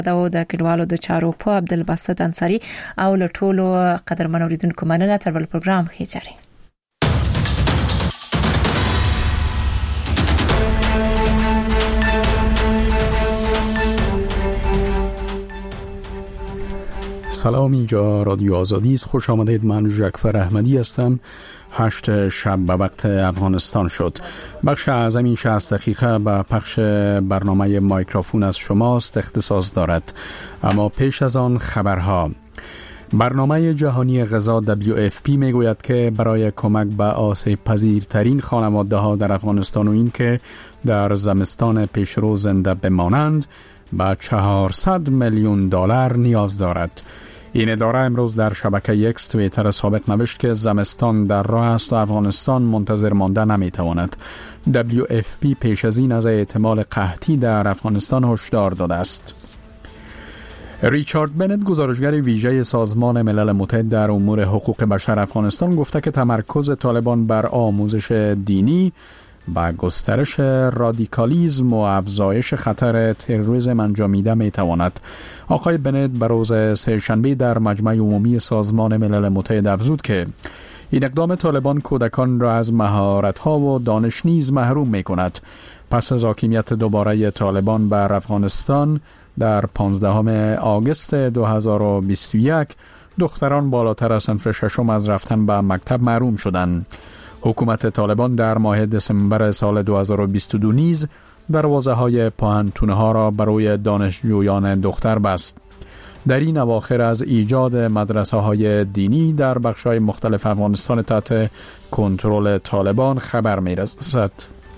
د کډوالو د چارو په عبدالباسط انصاری او له ټولو قدرمن اوریدونکو مننه. تر بل پروګرام ښه چاري. سلام، اینجا رادیو آزادی است. خوش آمدید. من جعفر احمدی هستم. 8 شب به وقت افغانستان شد. بخش اعظم این 60 دقیقه به پخش برنامه مایکروفون از شماست اختصاص دارد. اما پیش از آن خبرها. برنامه جهانی غذا WFP میگوید که برای کمک به آسیب پذیرترین خانواده ها در افغانستان و این که در زمستان پیشرو زنده بمانند به $400 میلیون نیاز دارد. این اداره امروز در شبکه اکس توییتر سابق نوشت که زمستان در راه است و افغانستان منتظر مانده نمیتواند. WFP پیش از این از احتمال قحطی در افغانستان هشدار داده است. ریچارد بنت، گزارشگر ویژه سازمان ملل متحد در امور حقوق بشر افغانستان، گفته که تمرکز طالبان بر آموزش دینی با گسترش رادیکالیسم و افزایش خطر تروریسم انجامیده میتواند. آقای بنت به روز سه‌شنبه در مجمع عمومی سازمان ملل متحد افزود که این اقدام طالبان کودکان را از مهارت‌ها و دانش نیز محروم می‌کند. پس از حاکمیت دوباره طالبان بر افغانستان در 15 آگوست 2021 دختران بالاتر از صنف ششم از رفتن به مکتب محروم شدند. حکومت طالبان در ماه دسامبر سال 2022 نیز دروازه‌های پوهنتون‌ها را برای دانشجویان دختر بست. در این اواخر از ایجاد مدرسه‌های دینی در بخش‌های مختلف افغانستان تحت کنترل طالبان خبر می‌رسد.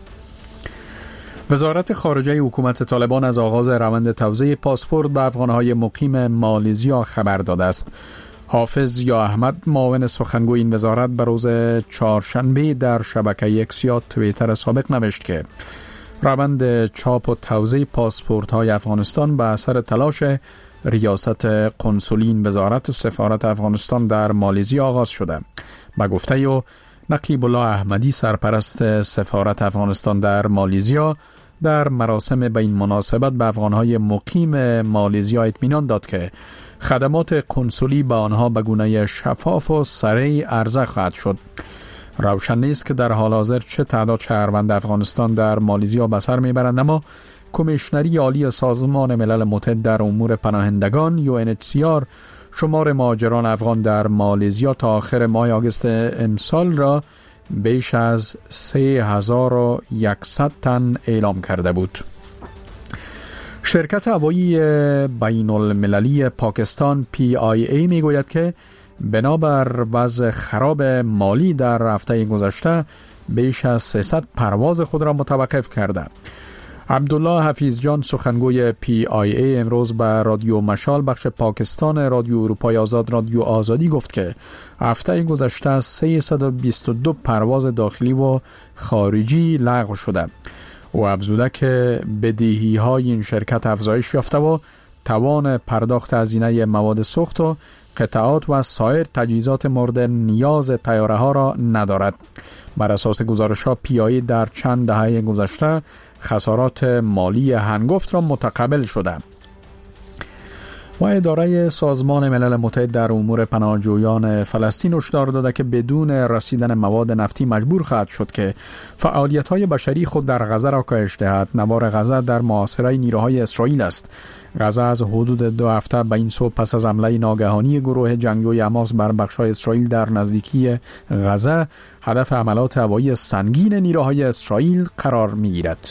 وزارت خارجه حکومت طالبان از آغاز روند توزیع پاسپورت به افغان‌های مقیم مالزیا خبر داده است. حافظ یا احمد، معاون سخنگوی این وزارت، به روز چهارشنبه در شبکه اکس یا توییتر سابق نوشت که روند چاپ و توزیع پاسپورت‌های افغانستان به اثر تلاش ریاست قنصلی این وزارت و سفارت افغانستان در مالزیا آغاز شده. به گفته نقیب الله احمدی، سرپرست سفارت افغانستان در مالزیا، در مراسم به این مناسبت به افغان‌های مقیم مالزیا اطمینان داد که خدمات قنصلی به آنها به گونه شفاف و سریع عرضه خواهد شد. روشن نیست که در حال حاضر چه تعداد شهروند افغانستان در مالزیا به سر میبرند، اما کمیشنری عالی سازمان ملل متحد در امور پناهندگان UNHCR شمار مهاجران افغان در مالزیا تا آخر ماه آگوست امسال را بیش از 3100 تن اعلام کرده بود. شرکت هوایی بین المللی پاکستان PIA میگوید که بنابر وضع خراب مالی در هفته گذشته بیش از 300 پرواز خود را متوقف کرده. عبدالله حفیظ جان، سخنگوی PIA، امروز به رادیو مشال بخش پاکستان رادیو اروپای آزاد رادیو آزادی گفت که هفته گذشته 322 پرواز داخلی و خارجی لغو شده. او افزوده که بدهی‌های این شرکت افزایش یافته و توان پرداخت هزینه مواد سوخت و قطعات و سایر تجهیزات مورد نیاز طیاره‌ها را ندارد. بر اساس گزارش‌ها PIA در چند دهه گذشته خسارات مالی هنگفت را متقبل شده. و اداره سازمان ملل متحد در امور پناهجویان فلسطین هشدار داده که بدون رسیدن مواد نفتی مجبور خواهد شد که فعالیت‌های بشری خود در غزه را کاهش دهد. نوار غزه در محاصره نیروهای اسرائیل است. غزه از حدود 2 هفته به این سو پس از حمله ناگهانی گروه جنگجوی حماس بر بخش‌های اسرائیل در نزدیکی غزه هدف حملات هوایی سنگین نیروهای اسرائیل قرار می‌گیرد.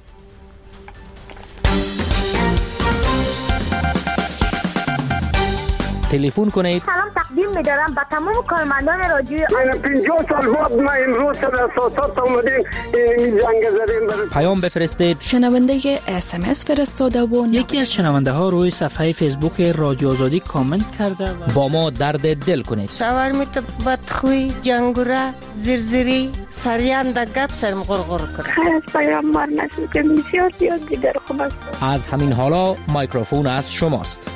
تلفن کنید. سلام تقدیم می‌دارم به تمام کارمندان رادیو. 50 سال بعد ما امروز سر اساسات اومدیم این جنگ زدیم. پیام بفرستید. شنونده SMS فرستاده و یکی از شنونده ها روی صفحه فیسبوک رادیو آزادی کامنت کرده و با ما درد دل کنید. شاورمیت بدخوی، جنگوره، زرزری، سریان د گپ سرم غرغر کنه. خیر پیام مار نشد که بسیار دیگر خوب است. از همین حالا مایکروفون از شماست.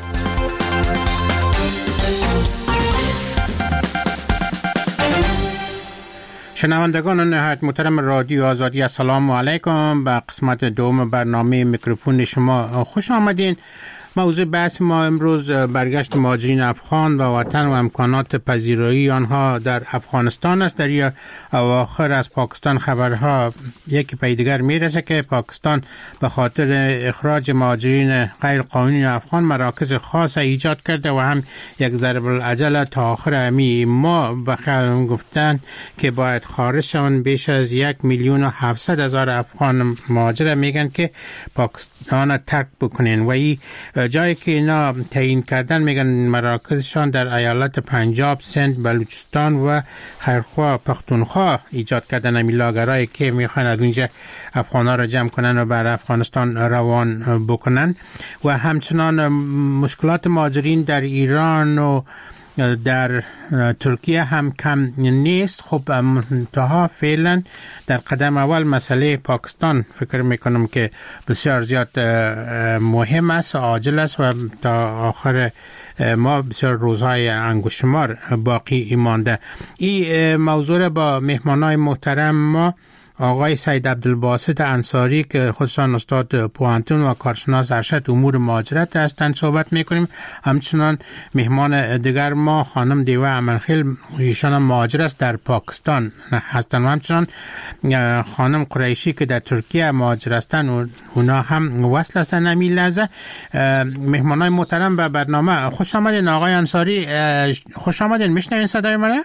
شنوندگان نهایت محترم رادیو آزادی، السلام علیکم. به قسمت دوم برنامه میکروفون شما خوش آمدین. موضوع بحث ما امروز برگشت مهاجرین افغان و وطن و امکانات پذیرایی آنها در افغانستان است. در اواخر از پاکستان خبرها یکی پی دیگر میرسه که پاکستان به خاطر اخراج مهاجرین غیر قانونی افغان مراکز خاص ایجاد کرده و هم یک ضرب العجل تا آخر همی ما گفتن که باید خارج شون بیش از 1,700,000 افغان مهاجر میگن که پاکستان ترک بکنین و این جایی که اینا تعیین کردن میگن مراکزشان در ایالت پنجاب، سند، بلوچستان و خیرخوا پختونخوا ایجاد کردن. امی لاگرایی که میخوان از اونجا افغانا را جمع کنن و بر افغانستان روان بکنن و همچنان مشکلات مهاجرین در ایران و در ترکیه هم کم نیست. خب منتها فعلا در قدم اول مسئله پاکستان فکر میکنم که بسیار زیاد مهم است، عاجل است و تا آخر ما بسیار روزهای انگشتشمار باقی مانده. این موضوع را با مهمانای محترم ما آقای سید عبدالباسط انصاری که خودشان استاد پوهنتون و کارشناس ارشد امور مهاجرت هستند صحبت میکنیم. همچنان مهمان دیگر ما خانم دیوه امرخیل، ایشان هم مهاجر است در پاکستان هستند و همچنان خانم قریشی که در ترکیه مهاجر هستند و اونا هم وصل هستند. همین لحظه مهمانای محترم به برنامه خوش آمدین. آقای انصاری خوش آمدین، میشنوین صدای من؟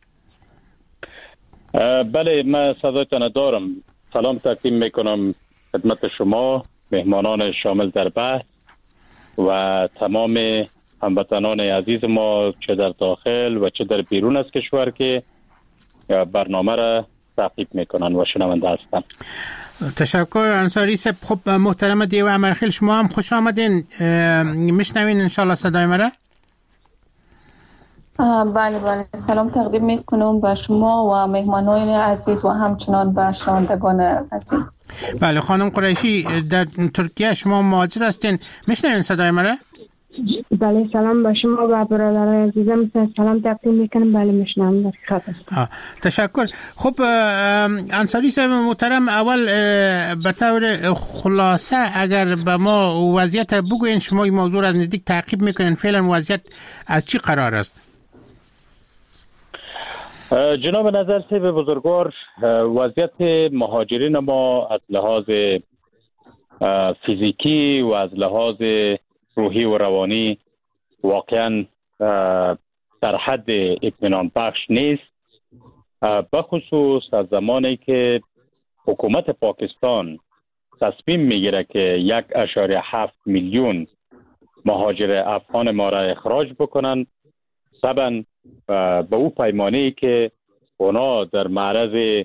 بله، من صدایتان دارم. سلام تقدیم میکنم خدمت شما، مهمانان شامل در بحث و تمام هموطنان عزیز ما چه در داخل و چه در بیرون از کشور که برنامه را تعقیب میکنن و شنونده هستن. تشکر انصاری صاحب. خب محترم دیو امرخیل، شما هم خوش آمدین. میشنوین انشالله صدای مرا؟ بله سلام تقدیم میکنم به شما و مهمانان عزیز و همچنان به شنوندگان عزیز. بله خانم قریشی، در ترکیه شما مهاجر هستین، میشنوین صدای مرا؟ بله سلام به شما و برادرای عزیزم، سلام تقدیم میکنم. بله میشنم. تشکر. خب انصاری صاحب محترم، اول به طور خلاصه اگر به ما وضعیت بگوین، شما این موضوع از نزدیک تعقیب میکنین، فعلا وضعیت از چی قرار است؟ جناب نظر صاحب بزرگوار، وضعیت مهاجرین ما از لحاظ فیزیکی و از لحاظ روحی و روانی واقعا در حد اطمینان بخش نیست، بخصوص از زمانی که حکومت پاکستان تصمیم میگیره که 1.7 میلیون مهاجر افغان ما را اخراج بکنن، طبعا به او پیمانه‌ای که اونا در معرض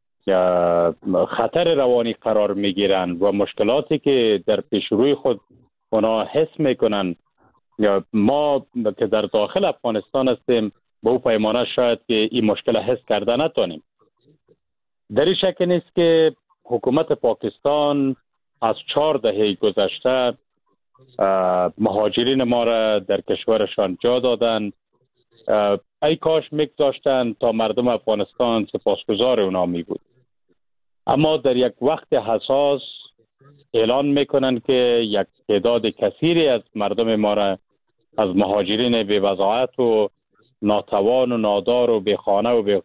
خطر روانی قرار میگیرن و مشکلاتی که در پیش روی خود اونا حس میکنن، یا ما که در داخل افغانستان هستیم به او پیمانه شاید که این مشکل حس کرده نتونیم. در این شک نیست که حکومت پاکستان از 4 دهه گذشته مهاجرین ما را در کشورشان جا دادن. ای کاش میگذاشتن تا مردم افغانستان سپاسگزار اونا می بود، اما در یک وقت حساس اعلان میکنن که یک تعداد کثیری از مردم ما را، از مهاجرین بی وضاحت و ناتوان و نادار و بی خانه و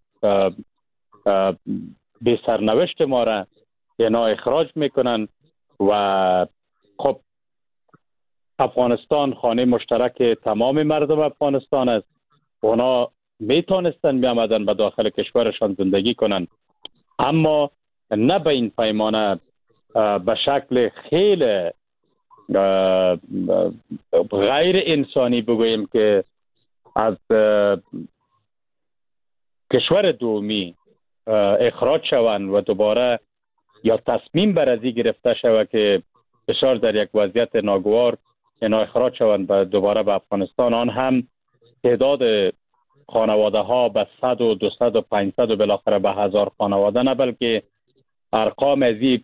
بی سرنوشت ما را اینا اخراج میکنن و خب افغانستان خانه مشترک تمام مردم افغانستان است. اونا میتونستن بیامدن به داخل کشورشان زندگی کنن، اما نه به این پیمانه، به شکل خیلی غیر انسانی بگوییم که از کشور دومی اخراج شوند و دوباره یا تصمیم بر ازی گرفته شود که بسیار در یک وضعیت ناگوار اینا اخراج شوند و دوباره به افغانستان. آن هم تعداد خانواده ها به 100 و 200 و 500 و بالاخره به 1000 خانواده، نه بلکه ارقام ازی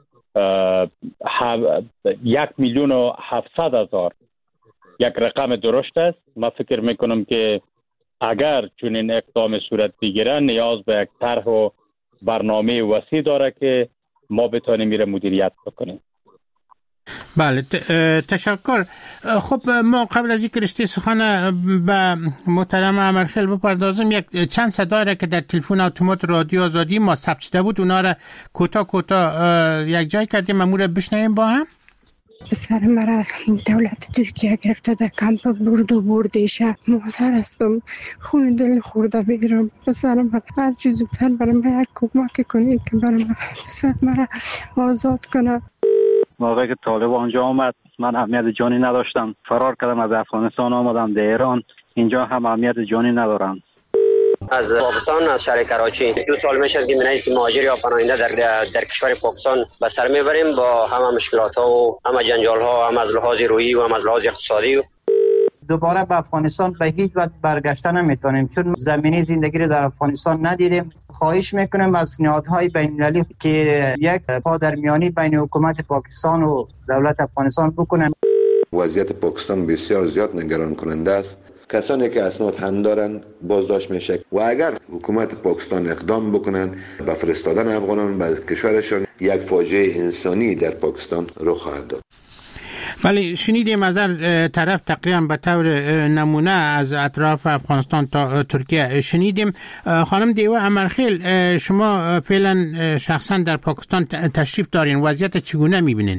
1,700,000 یک رقم درشت است. من فکر میکنم که اگر چنین اقدام صورت بگیره نیاز به یک طرح و برنامه وسیع داره که ما بتونیم میره مدیریت بکنیم. بله تشکر. خب ما قبل از اینکه رشته سخن به محترم امرخیل بپردازم، یک چند صدا را که در تلفن اتومات رادیو آزادی ما ثبت شده بود اونا را کوتاه یک جای کردیم، ما را بشنویم با هم. پسر مرا دولت ترکیه گرفته در کمپ بردیشه. مادر هستم، خون دل خورده بگیرم. پسر مرا هر چیز زودتر برای من یک کمک کنید که برای من پسر مرا آزاد کنه. موقعی که طالب آنجا آمد من اهمیت جانی نداشتم، فرار کردم از افغانستان آمدم در ایران. اینجا هم اهمیت جانی ندارم. از پاکستان، از شهر کراچی 2 سال میشه که من مهاجر یا پناهنده در کشور پاکستان به سر میبریم با همه مشکلات ها و همه جنجال ها، هم از لحاظ روحی و هم از لحاظ اقتصادی. دوباره به افغانستان به هیچ وجه برگشته نمیتونیم چون زمینه زندگی رو در افغانستان ندیدیم. خواهش میکنیم از نهادهای بین المللی که یک پادرمیانی بین حکومت پاکستان و دولت افغانستان بکنن. وضعیت پاکستان بسیار زیاد نگران کننده است. کسانی که اسناد هم دارن بازداشت میشه و اگر حکومت پاکستان اقدام بکنن به فرستادن افغانان به کشورشان، یک فاجعه انسانی در پاکستان رخ خواهد داد. بله شنیدیم از طرف تقریبا به طور نمونه از اطراف افغانستان تا ترکیه شنیدیم. خانم دیوه امرخیل، شما فعلا شخصا در پاکستان تشریف دارین، وضعیت چگونه میبینین؟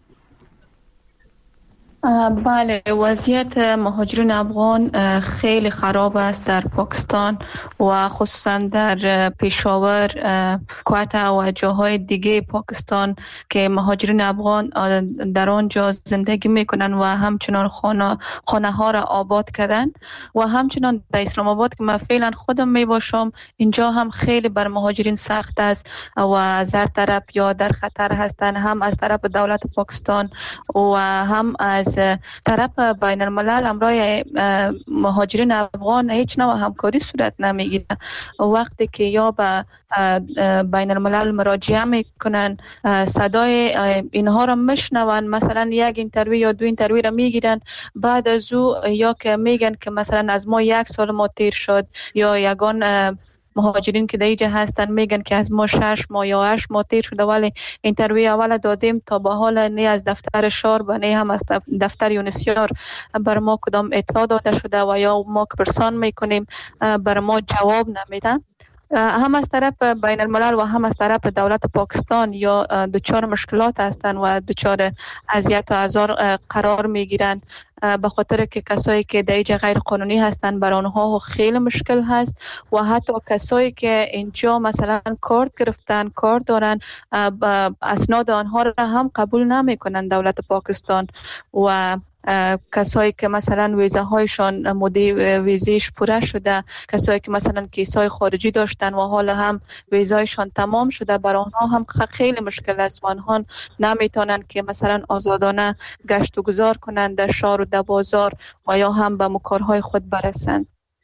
بله، وضعیت مهاجرین افغان خیلی خراب است در پاکستان و خصوصا در پشاور، کوئتا و جاهای دیگه پاکستان که مهاجرین افغان در آنجا زندگی میکنن و همچنان خانه ها را آباد کردن و همچنان در اسلام آباد که من فعلا خودم میباشم اینجا هم خیلی بر مهاجرین سخت است و از هر طرف یا در خطر هستن، هم از طرف دولت پاکستان و هم از طرف بین الملل. امرای مهاجرین افغان هیچ نوع همکاری صورت نمیگیره. وقتی که یا به بین الملل مراجعه میکنن، صدای اینها را میشنون، مثلا یک اینترویو یا 2 اینترویو را میگیرن، بعد از او یا که میگن که مثلا از ما 1 سال ما تیر شد، یا یگان مهاجرین که در اینجا هستن میگن که از ما 6 ماه یا 8 ماه تیر شده، ولی اینترویو اول دادیم تا به حال نه از دفتر شار و نه هم از دفتر یونسیار بر ما کدام اطلاع داده شده و یا ما که پرسان میکنیم بر ما جواب نمیدن. هم از طرف بین الملل و هم از طرف دولت پاکستان یا دچار مشکلات هستند و دچار اذیت و آزار قرار میگیرن، به خاطر که کسایی که در اینجا غیر قانونی هستند بر آنها خیلی مشکل هست و حتی کسایی که اینجا مثلا کارت گرفتن، کار دارن، اسناد آنها را هم قبول نمیکنن دولت پاکستان و کسایی که مثلا ویزه هایشان مدت ویزیش پوره شده، کسایی که مثلا کیسای خارجی داشتن و حالا هم ویزایشان تمام شده، برای آنها هم خیلی مشکل است و آنها نمیتونن که مثلا آزادانه گشت و گذار کنند در شهر و در بازار و یا هم به مکارهای خود برسند.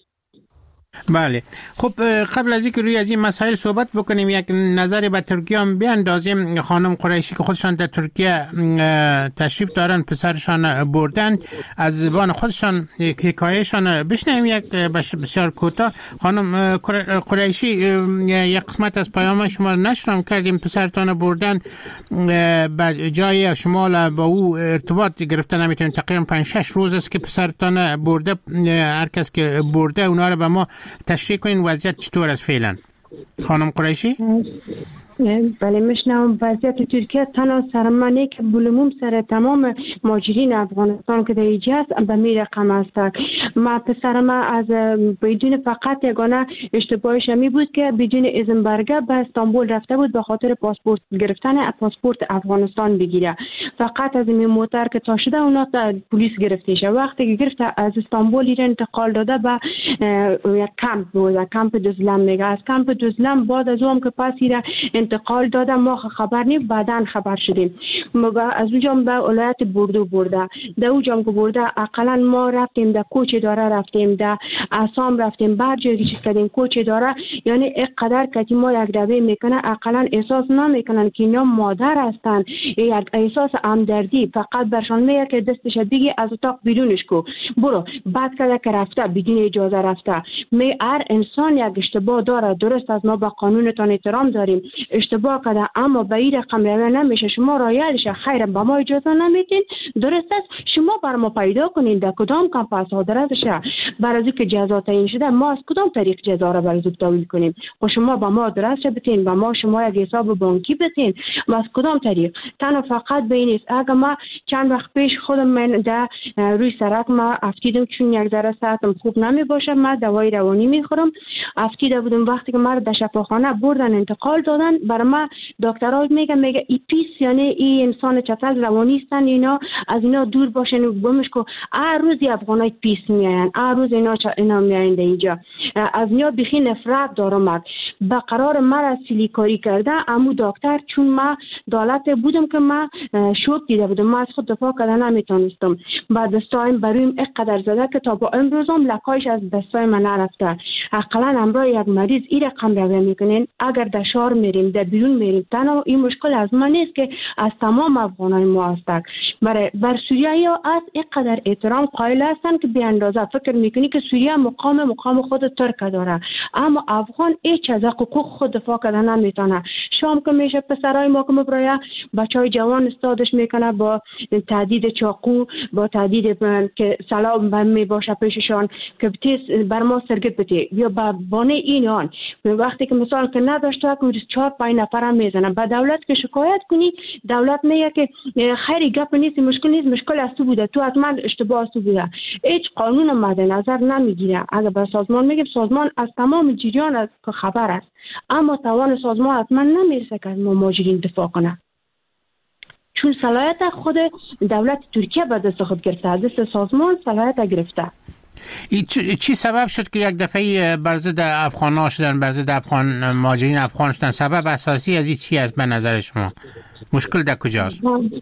بله خب قبل از اینکه روی از این مسائل صحبت بکنیم یک نظری به ترکیه هم بیاندازیم. خانم قریشی که خودشان در ترکیه تشریف دارن، پسرشان بردن، از زبان خودشان حکایهشان بشنویم یک بسیار کوتاه. خانم قریشی یک قسمت از پیام شما نشرم کردیم، پسرتان بردن به جای شما با او ارتباط گرفتن نمیتونیم، تقریبا 5-6 روز است که پسرتان برده، هر کس که برده اونا رو به ما تشریح کنین وضعیت چطور است فعلا. خانم قریشی؟ بله میشنم. وضعیت ترکیه تنها سرمنه که بلوموم سر تمام مهاجرین افغانستان که در اینجا است به می رقم است. ما پسرم از بدون فقط یگانه اشتباهش می بود که بدون اذن برگه به استانبول رفته بود به خاطر پاسپورت گرفتن پاسپورت افغانستان بگیره. فقط از این موتر که تا شده اونا پلیس گرفتیش. وقتی که گرفته از استانبول ایران انتقال داده به یک کمپ بود، کمپ دوزلم میگه. از کمپ دوزلم بعد از اون که پس ایران انتقال داده ما خبر نیم، بعداً خبر شدیم. ما از اونجا به ولایت بردو برده، در اونجا که برده اقلا ما رفتیم در کوچه اداره رفتیم، در اسام رفتیم، بر جایی چیز کردیم، کوچ اداره، یعنی اینقدر که ما یک دبه میکنه اقلا احساس نمیکنن که اینا مادر هستن، یک احساس همدردی فقط برشان میگه که دستش بگی از اتاق بیرونش کو برو، بعد که رفته بدون اجازه رفته. هر انسان یک اشتباه داره، درست از ما به قانونتان احترام داریم، اشتباه کرده اما به این رقم روی نمیشه، شما رایلش خیر به ما اجازه نمیدین، درست است شما بر ما پیدا کنین در کدام کمپاس حاضرشه، برای که جزا تعیین شده ما از کدام طریق جزا را برای تحویل کنیم، و شما به ما درست بتین، به ما شما یک حساب بانکی بتین، ما از کدام طریق؟ تنها فقط به این است. اگر ما چند وقت پیش خودم من در روی سرک ما افتیدم چون یک ذره ساعتم خوب نمی باشه، ما دوای روانی میخورم، افتیده بودم. وقتی که ما در شفاخانه بردن انتقال دادن، برای ما دکترها میگه ای پیس، یعنی این انسان چتل روانی هستن، اینا از اینا دور باشن و بمش کو. هر روز افغانای پیس میاین، هر روز اینا میاین اینجا، از اینا بخی نفرت دارم. به قرار ما سیلی کاری کرده امو دکتر، چون ما دولت بودم که ما شوک دیده بودم، ما از خود دفاع کردن نمیتونستم، بعد دستایم برویم اینقدر زده که تا با امروزم لکایش از دستای من نرفته. اقلا امرای یک مریض این رقم روی میکنین، اگر در شهر میریم در بیرون میریم، تنها این مشکل از ما نیست که از تمام افغانای ما هستند. بر سوریه ها از اینقدر احترام قائل هستند که به اندازه فکر میکنی که سوریه مقام خود ترک داره، اما افغان هیچ از حقوق خود دفاع کردن نمیتونه. شام که میشه پسرای ما که مبرایه بچهای جوان استادش میکنه با تهدید چاقو، با تهدید که سلام می باشه پیششان که بتیز بر ما سرگت بده یا با بانه اینان. وقتی که مثال که نداشته که 4-5 نفر هم میزنن، با دولت که شکایت کنی دولت میگه که خیلی گپ نیست، مشکل نیست، مشکل از تو بوده، تو حتما اشتباه از تو بوده، هیچ قانون مد نظر نمیگیره. اگر به سازمان میگه سازمان از تمام جریان از خبر است، اما توان سازمان حتما نمیرسه که از مهاجرین دفاع کنه، چون صلاحیت خود دولت ترکیه به دست خود گرفته، دست سازمان صلاحیت گرفته. چی سبب شد که یک دفعه بر ضد افغان‌ها شدن، بر ضد افغان مهاجرین افغان شدن؟ سبب اساسی از این چی است به نظر شما؟ مشکل در کجاست؟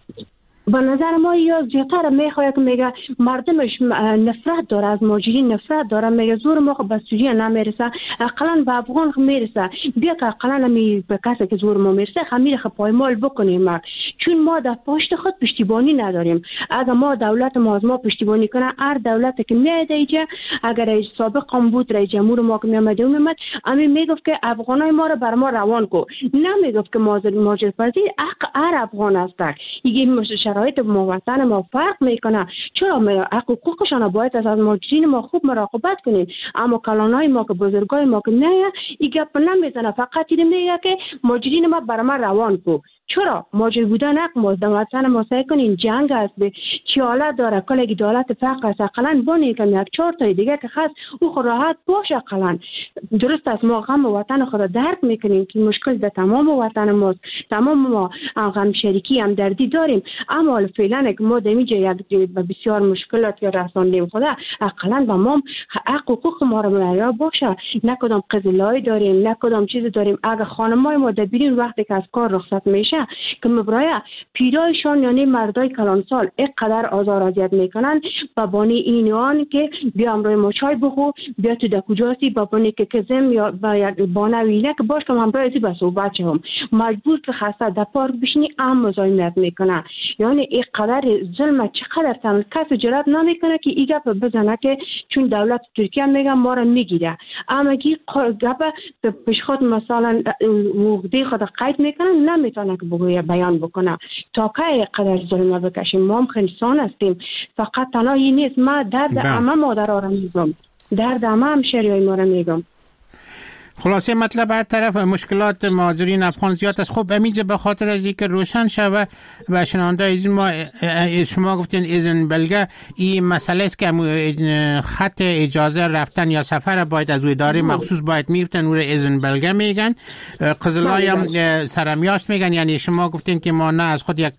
به نظر ما یا زیادتر میخواد که میگه مردمش نفرت داره از مهاجرین، نفرت داره، میگه زور ما به سوریه نمیرسه، اقلا به افغان میرسه، بیا که اقلا نمی به کسی که زور ما میرسه خمیر پایمال بکنیم، چون ما در پشت خود پشتیبانی نداریم. اگر ما دولت ما از ما پشتیبانی کنه، هر دولتی که میاد اینجا، اگر سابق هم بود رئیس جمهور ما که میامد امی میگفت که افغانای ما رو بر ما روان کو، نمیگفت که مهاجر پذیر هر افغان است. دیگه شرایط وطن ما فرق میکنه، چرا حقوقشان باید از مهاجرین ما خوب مراقبت کنیم، اما کلانای ما که بزرگای ما که نه این گپ نمیزنه، فقط این میگه که مهاجرین ما بر ما روان کو. چرا مهاجر بودن حق ما در وطن ما سعی کنین جنگ است، چی حالت داره کلگی دولت فقر است، اقلا بانی که یک 4 تا دیگه که خاص او خود راحت باشه. اقلا درست است ما غم وطن خود درک میکنیم که مشکل در تمام وطن ماست، تمام ما غم شریکی هم دردی داریم، اما فعلا که ما دمیجه یک بسیار مشکلات که رساندیم خدا، اقلا با ما حقوق ما رو معیار باشه، نه کدام قضیه داریم نه کدام چیز داریم. اگر خانمای ما در بیرون وقتی که از کار رخصت میشه که مبرای پیرایشان یعنی مردای کلانسال اینقدر آزار اذیت میکنن با بانی اینان که بیا امروی ما چای بخو، بیا تو در کجاسی با بانی که کزم یا با بانویله که باش که امروی ازی با صحبت هم مجبور که خسته در پارک بشنی ام مزاحمت میکنن. یعنی اینقدر ظلم چقدر تمام کسی جرات نمیکنه که این گپ بزنه که چون دولت ترکیه میگه ما رو میگیره، اما کی گپ پیش خود مثلا وقتی خود قید میکنن نمیتونه که بگویه بیان بکنه تا که قدر ظلم بکشیم. ما هم انسان هستیم، فقط تنها این نیست. ما درد همه مادرها رو میگم، درد همه همشریای ما رو میگم. خلاصه مطلب هر طرف مشکلات مهاجرین افغان زیاد است. خب همینجا به خاطر از اینکه روشن شوه و شنونده از ما شما گفتین اذن بلگه این مسئله است که خط اجازه رفتن یا سفر باید از اداره مخصوص باید میفتن او را اذن بلگه میگن، قزلای هم سرمیاشت میگن. یعنی شما گفتین که ما نه از خود یک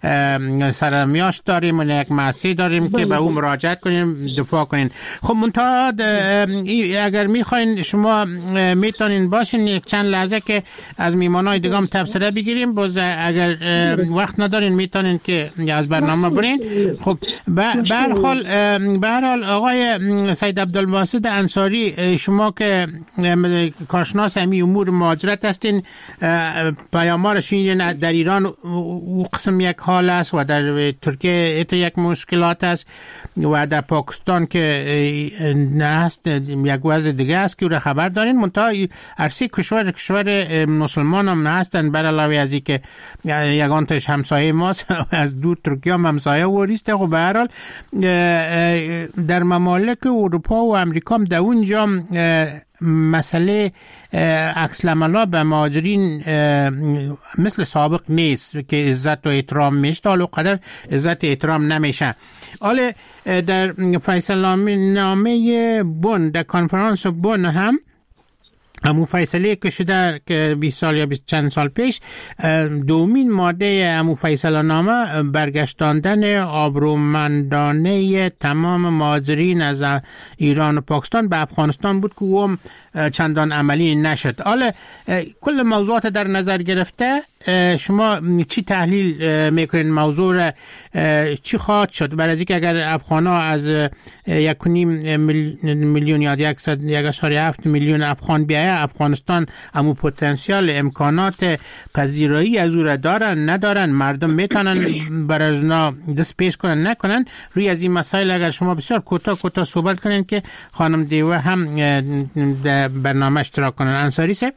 سرمیاشت داریم و نه یک معصی داریم که به اون مراجعت کنیم دفاع کنین. خب منتها اگر میخواین شما میتونین باشین یک چند لحظه که از میمانای دیگه هم تبصره بگیریم. باز اگر وقت ندارین میتونین که از برنامه برین. خب به هر حال آقای سید عبدالباسط انصاری، شما که کارشناس همین امور مهاجرت هستین، پیام‌ها شنیدین در ایران او قسم یک حال است و در ترکیه یک مشکلات است و در پاکستان که نه است یک وضع دیگه است که او را خبر دارین. منتها عرصه کشور مسلمان هم هستن، بر علاوه از اینکه یگان تاش همسایه ماست از دور ترکیه هم همسایه وریسته. خب به هر حال در ممالک اروپا و امریکا هم در اونجا مسئله عکس العملا به مهاجرین مثل سابق نیست که عزت و احترام میشه، حالا قدر عزت و احترام نمیشه. حالا در فیصله نامه بن، در کنفرانس بن هم همون فیصله که شده که 20 سال یا 20 چند سال پیش، دومین ماده همون فیصله نامه برگشتاندن آبرومندانه تمام مهاجرین از ایران و پاکستان به افغانستان بود که هم چندان عملی نشد. حالا کل موضوعات در نظر گرفته شما چی تحلیل میکنین موضوع را چی خواهد شد؟ برای اینکه اگر افغانا از 1.5 میلیون یا 1.7 میلیون افغان بیایه، افغانستان همون پتانسیل امکانات پذیرایی از او را دارن ندارن، مردم میتونن برای اونا دست پیش کنن نکنن. روی از این مسائل اگر شما بسیار کوتاه صحبت کنین که خانم دیوه هم در برنامه اشتراک کنن. انصاری صاحب.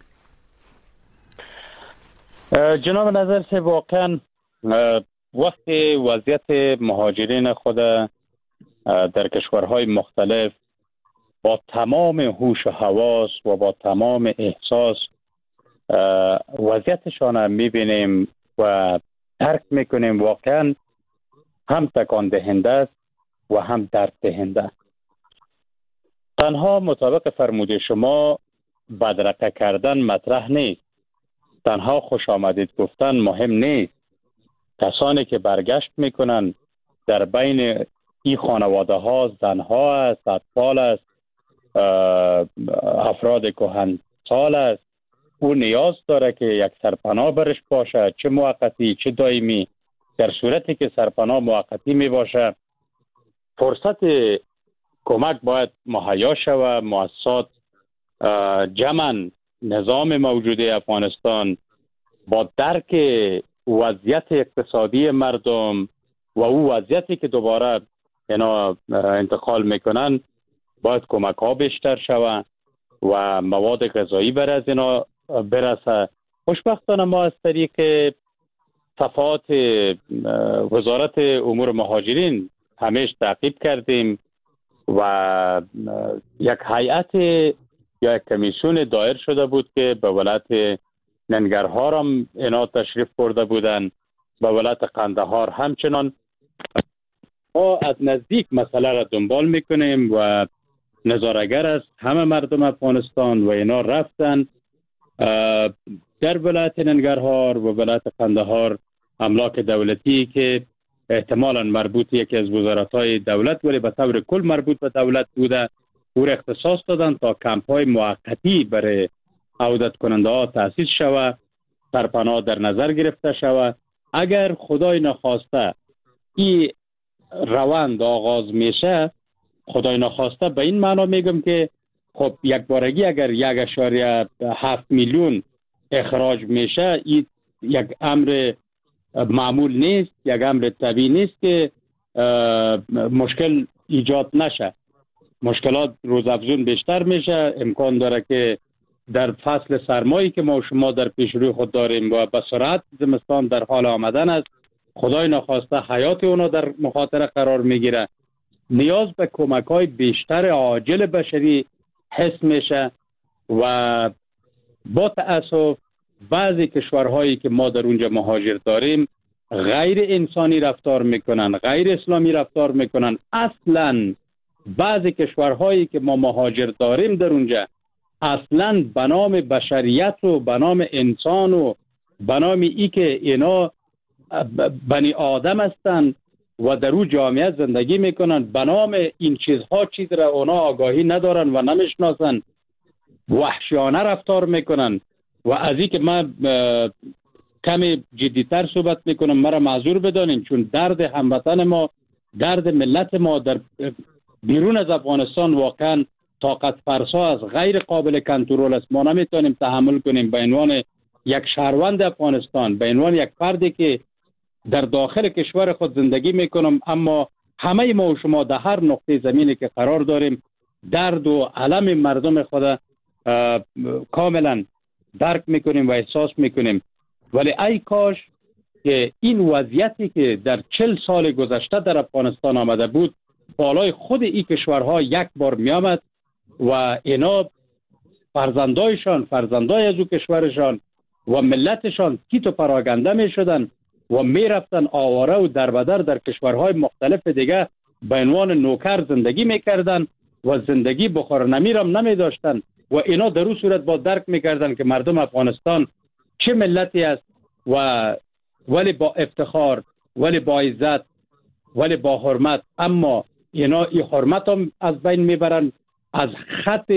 جناب نظر صاحب، واقعا وقتی وضعیت مهاجرین خود در کشورهای مختلف با تمام هوش و حواس و با تمام احساس وضعیتشان میبینیم و درک میکنیم، واقعا هم تکان دهنده است و هم درد دهنده. تنها مطابق فرموده شما بدرقه کردن مطرح نیست، تنها خوش آمدید گفتن مهم نیست. کسانی که برگشت میکنن در بین این خانواده ها زنها است، اطفال است، افراد کهنسال است. او نیاز داره که یک سرپناه برش باشه، چه موقتی چه دائمی. در صورتی که سرپناه موقتی می باشه، فرصت کمک باید مهیا شود. مؤسسات جمعاً نظام موجود افغانستان با درک وضعیت اقتصادی مردم و او وضعیتی که دوباره اینا انتقال میکنن باید کمک ها بیشتر شود و مواد غذایی بر از اینا برسه. خوشبختانه ما از طریق صفحات وزارت امور مهاجرین همیشه تعقیب کردیم و یک هیئت یا یک کمیسیون دایر شده بود که به ولایت ننگرهار هم اینا تشریف برده بودن، به ولایت قندهار همچنان. ما از نزدیک مسئله را دنبال میکنیم و نظاره‌گر است همه مردم افغانستان و اینا رفتن در ولایت ننگرهار و ولایت قندهار املاک دولتی که احتمالاً مربوط یکی از وزارت‌های دولت ولی به طور کل مربوط به دولت بوده، او را اختصاص دادن تا کمپ‌های موقتی برای عودت کننده ها تأسیس شود، سرپناه در نظر گرفته شود. اگر خدای نخواسته این روند آغاز میشه، خدای نخواسته به این معنا میگم که خب یک بارگی اگر 1.7 میلیون اخراج میشه، این یک امر معمول نیست، یک امر طبیعی نیست که مشکل ایجاد نشه. مشکلات روزافزون بیشتر میشه. امکان داره که در فصل سرمایی که ما شما در پیش روی خود داریم و به سرعت زمستان در حال آمدن است، خدای نخواسته حیات اونا در مخاطره قرار میگیره. نیاز به کمک‌های بیشتر عاجل بشری حس میشه و با تأسف بعضی کشورهایی که ما در اونجا مهاجر داریم غیر انسانی رفتار میکنن، غیر اسلامی رفتار میکنن. اصلاً بعضی کشورهایی که ما مهاجر داریم در اونجا اصلاً به نام بشریت و به نام انسان و به نام ای که اینا بنی آدم هستند و در اون جامعه زندگی میکنن، به نام این چیزها چیز را اونا آگاهی ندارن و نمیشناسن. وحشیانه رفتار میکنن و از این که من کمی جدیتر صحبت میکنم مرا معذور بدانین، چون درد هموطن ما، درد ملت ما در بیرون از افغانستان واقعا طاقت فرسا از غیر قابل کنترل است. ما نمیتونیم تحمل کنیم به عنوان یک شهروند افغانستان، به عنوان یک فردی که در داخل کشور خود زندگی میکنم، اما همه ما و شما در هر نقطه زمینی که قرار داریم درد و علم مردم خود کاملا درک میکنیم و احساس میکنیم. ولی ای کاش که این وضعیتی که در 40 سال گذشته در افغانستان آمده بود بالای خود این کشورها یک بار می آمد و اینا فرزندای از او کشورشان و ملتشان کیت و پراگنده می شدن و می رفتن آواره و دربدر در کشورهای مختلف دیگه به عنوان نوکر زندگی می کردن و زندگی بخور نمیرم نمی داشتن و اینا در اون صورت با درک می کردن که مردم افغانستان چه ملتی است و ولی با افتخار، ولی با عزت، ولی با حرمت. اما اینا این حرمت هم از بین میبرن، از خط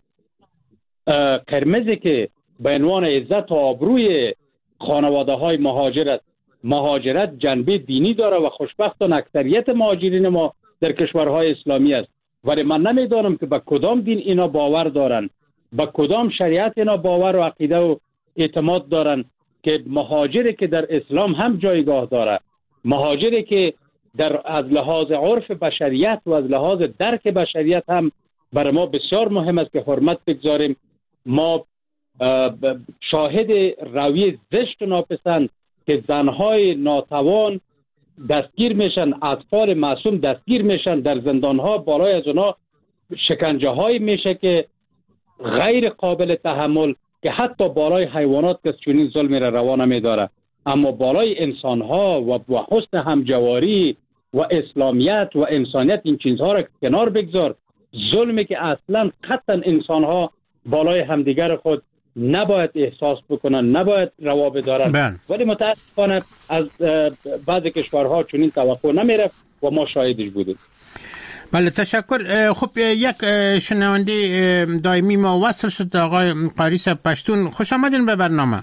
قرمزی که به عنوان عزت و آبروی خانواده های مهاجرت جنبه دینی داره و خوشبختانه اکثریت مهاجرین ما در کشورهای اسلامی است. ولی من نمیدانم که به کدام دین اینا باور دارن، به کدام شریعت اینا باور و عقیده و اعتماد دارن که مهاجری که در اسلام هم جایگاه داره، مهاجری که از لحاظ عرف بشریت و از لحاظ درک بشریت هم برای ما بسیار مهم است که حرمت بگذاریم. ما شاهد روی زشت و ناپسند که زنهای ناتوان دستگیر میشن، اطفال معصوم دستگیر میشن در زندانها، بالای از اونا شکنجه های میشه که غیر قابل تحمل، که حتی بالای حیوانات کس چنین ظلمی را روا نمیداره. اما بالای انسانها و حسن همجواری و اسلامیت و انسانیت این چیزها را کنار بگذار. ظلمی که اصلا قطعا انسانها بالای همدیگر خود نباید احساس بکنن، نباید روا بدارن. ولی متاسفانه از بعض کشورها چنین توقع نمیره و ما شاهدش بودیم. بله تشکر. خب یک شنونده دائمی ما وصل شد، آقای قاری صاحب پشتون. خوش آمدین به برنامه.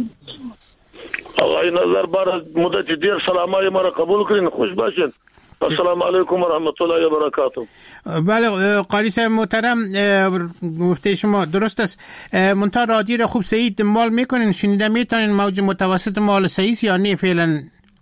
آقای نظر بار مدت دیر سلامای ما را قبول کنین، خوش باشین. السلام علیکم و رحمت الله و برکاته. بله قاری صاحب محترم، گفته شما درست است. منتها رادیو را خوب صحیح دنبال میکنین، شنیده میتونین موج متوسط مال صحیح یا نه فعلا؟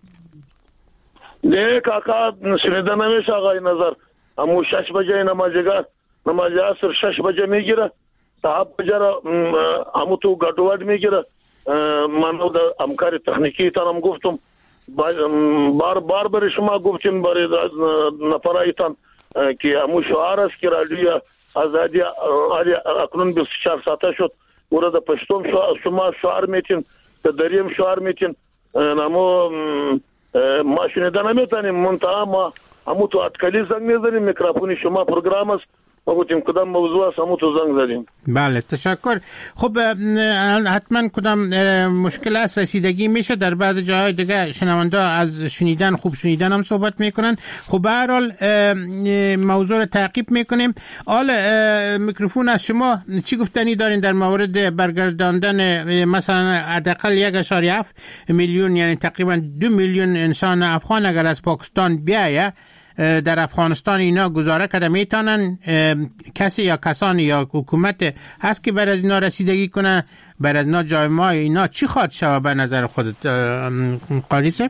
نه کاکا شنیده نمیشه آقای نظر. امو 6 بجه نماز عصر 6 بجه میگیره، صاحب بجه را امو تو گردواد میگیره. من در همکار تکنیکی تانم گفتم بار بر شما گفتیم برای نفرایتان که امو شعار است که رادیو آزادی اکنون 24 ساعته شد. ورده پشتم شما شعار میتین، دریم شعار میتین. امو ما شنیده نمیتونیم، منتها ما همو تو اتکلی زنگ میزنیم، میکروفون شما پروگرام است، ما گفتیم کدام موضوع است همو تو زنگ زدیم. بله تشکر. خب حتما کدام مشکل است رسیدگی میشه. در بعض جاهای دیگه شنونده از شنیدن خوب شنیدن هم صحبت میکنن. خب به هر حال موضوع رو تعقیب میکنیم. حال میکروفون از شما چی گفتنی دارین در مورد برگرداندن مثلا حداقل 1.7 میلیون یعنی تقریبا 2 میلیون انسان افغان اگر از پاکستان بیایه در افغانستان اینا گزاره کرده میتونن؟ کسی یا کسانی یا حکومت هست که بر از اینا رسیدگی کنه؟ بر از اینا جای ما اینا چی خواد شوه به نظر خودت قاری صاحب؟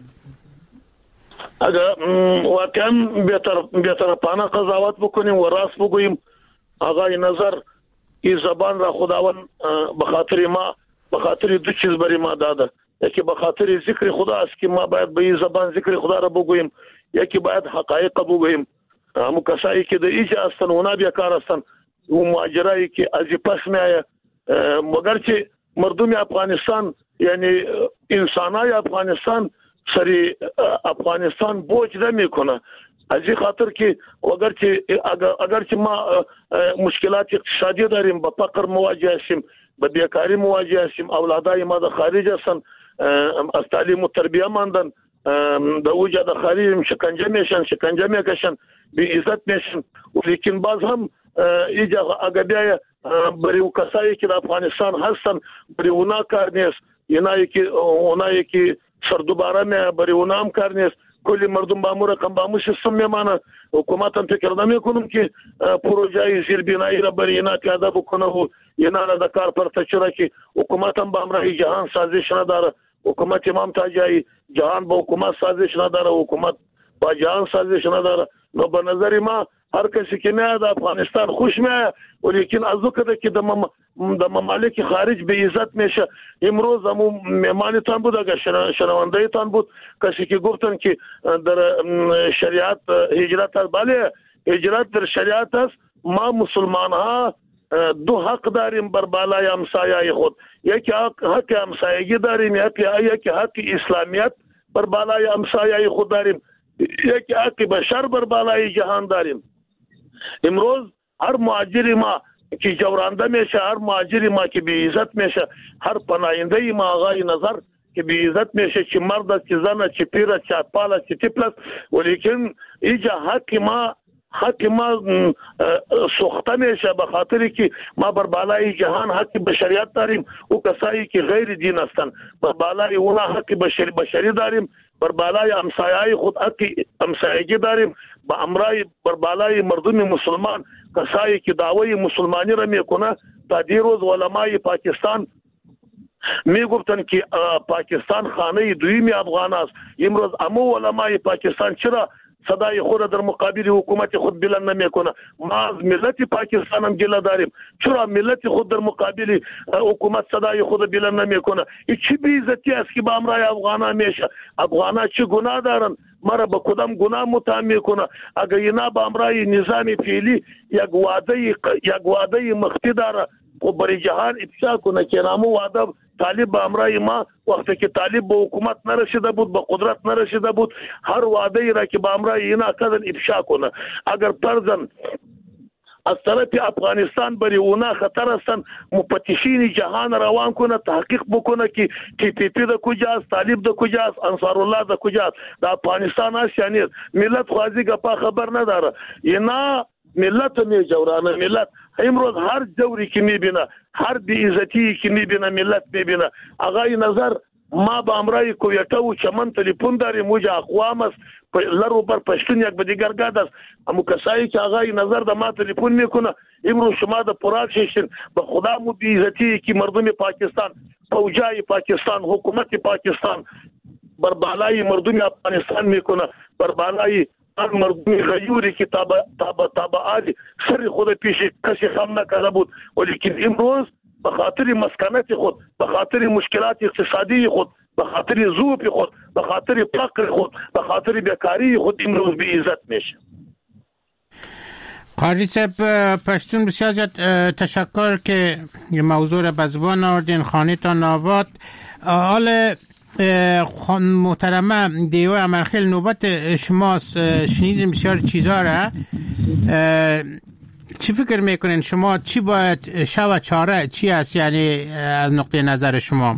اگر واقعا بهتر پانه قضاوت بکنیم و راست بگوییم آقای نظر، این زبان را خداوند به خاطر دو چیز برای ما داده. یکی به خاطر ذکر خدا است که ما باید به این زبان ذکر خدا را بگوییم، یکی باید حقایق بگوییم. همو کسایی که در اینجا هستن اونا بیکار هستن، و مهاجرایی که از پس میایه، مگر که مردم افغانستان یعنی انسانای افغانستان سری افغانستان بوج نمیکنه. از این خاطر که اگر که ما مشکلات اقتصادی داریم، با فقر مواجه هستیم، با بیکاری مواجه هستیم، اولادای ما در خارج هستن، از تعلیم و تربیه ماندن، در اوجه در خارج شکنجه میکشن، بی عزت میشن. لیکن باز هم اینجا اگر بیایه برای کسایی که در افغانستان هستن برای اونا کار نیست، اونایی که سردوباره نه برای اونا هم کار نیست. کلی مردم با امور رقم با سیستم میمانه. حکومت هم فکر نمیکنم که پروژه زیربنایی را برای اینا پیاده بکنه و اینا را در کار پرته چرا که حکومت هم با امرای جهان سازش نداره. حکومت امام تاجی جهان با حکومت سازش نداره، حکومت با جهان سازش نداره. نو به نظر ما هر کسی که میاد در افغانستان خوش میاد، ولیکن از وقتی که در ممالک خارج به عزت میشه. امروز همون مهمانتان بود، اگر شنوندهتان بود کسی که گفتن که در شریعت هجرت است. بله هجرت در شریعت است. ما مسلمان ها دو حق داریم بر بالای همسایه خود. یکی حق همسایگی داریم، یکی حق اسلامیت بر بالای همسایه خود داریم، یکی حق بشر بر بالای جهان داریم. امروز هر مهاجر ما که جورانده میشه، هر مهاجر ما که بی عزت میشه، هر پناهنده ما آقای نظر که بی عزت میشه، چه مرد است چه زن است چه پیر است چه اطفال است چه طفل است، ولیکن اینجا حق ما سوخته میشه به خاطر که ما بر بالای جهان حق بشریت داریم. او کسایی که غیر دین هستند بر بالای اونا حق بشری داریم، بر بالای همسایه خود حق همسایگی داریم، با امرای بر بالای مردم مسلمان کسایی که دعوی مسلمانی را میکنه. تا دیروز علمای پاکستان میگفتن که پاکستان خانه دویم افغان است. امروز امو علمای پاکستان چرا صدای خود در مقابل حکومت خود بلند نمیکنه؟ ما از ملت پاکستان هم گله داریم، چرا ملت خود در مقابل حکومت صدای خود بلند نمیکنه؟ این چه بی‌عزتی است که با امرای افغانا میشه؟ افغانا چه گناه دارن؟ مرا به کدام گناه متهم میکنه؟ اگر اینا با امرای نظام فعلی یک وعده مخفی داره و برای جهان افشا کنه که نامو وعده طالب به امرای ما وقتی که طالب به حکومت نرسیده بود، به قدرت نرسیده بود، هر وعده ای را که به امرای اینا کردن افشا کنه. اگر فرضاً از طرف افغانستان برای اونا خطر هستن، مفتشین جهان روان کنه، تحقیق بکنه که TPP ده کجاست، طالب ده کجاست، انصار الله ده کجاست، در افغانستان هست یا نیست. ملت خوازی گپا خبر نداره. اینا ملت می جورانه. ملت امروز هر جوری که میبینه، هر بی‌عزتی که میبینه ملت میبینه. آقای نظر ما با امرای کویته و چمن تلیفون داریم، اوجا اقوام است لرو بر پشتون یک به دیگر گاد است. اما کسایی که آقای نظر در ما تلیفون میکنه امروز شما در پراک ششتین به خدا مو بی‌عزتی که مردم پاکستان، فوجای پاکستان، حکومت پاکستان بر بالای مردم افغانستان میکنه، بر بالای مردم غیوری که تابعالی سر خود پیش کسی خم نکرده بود. ولیکن امروز به خاطر مسکنت خود، به خاطر مشکلات اقتصادی خود، به خاطر ذوق خود، به خاطر فقر خود، به خاطر بیکاری خود امروز بی عزت میشه. قاری صاحب پشتون بسیار زیاد تشکر که موضوع را به زبان آوردین. خانه تا آباد. حال محترمه دیوه امرخیل نوبت شماست. شنیدیم بسیار چیزا را. چی فکر میکنین شما؟ چی باید شو چاره چی است یعنی از نقطه نظر شما؟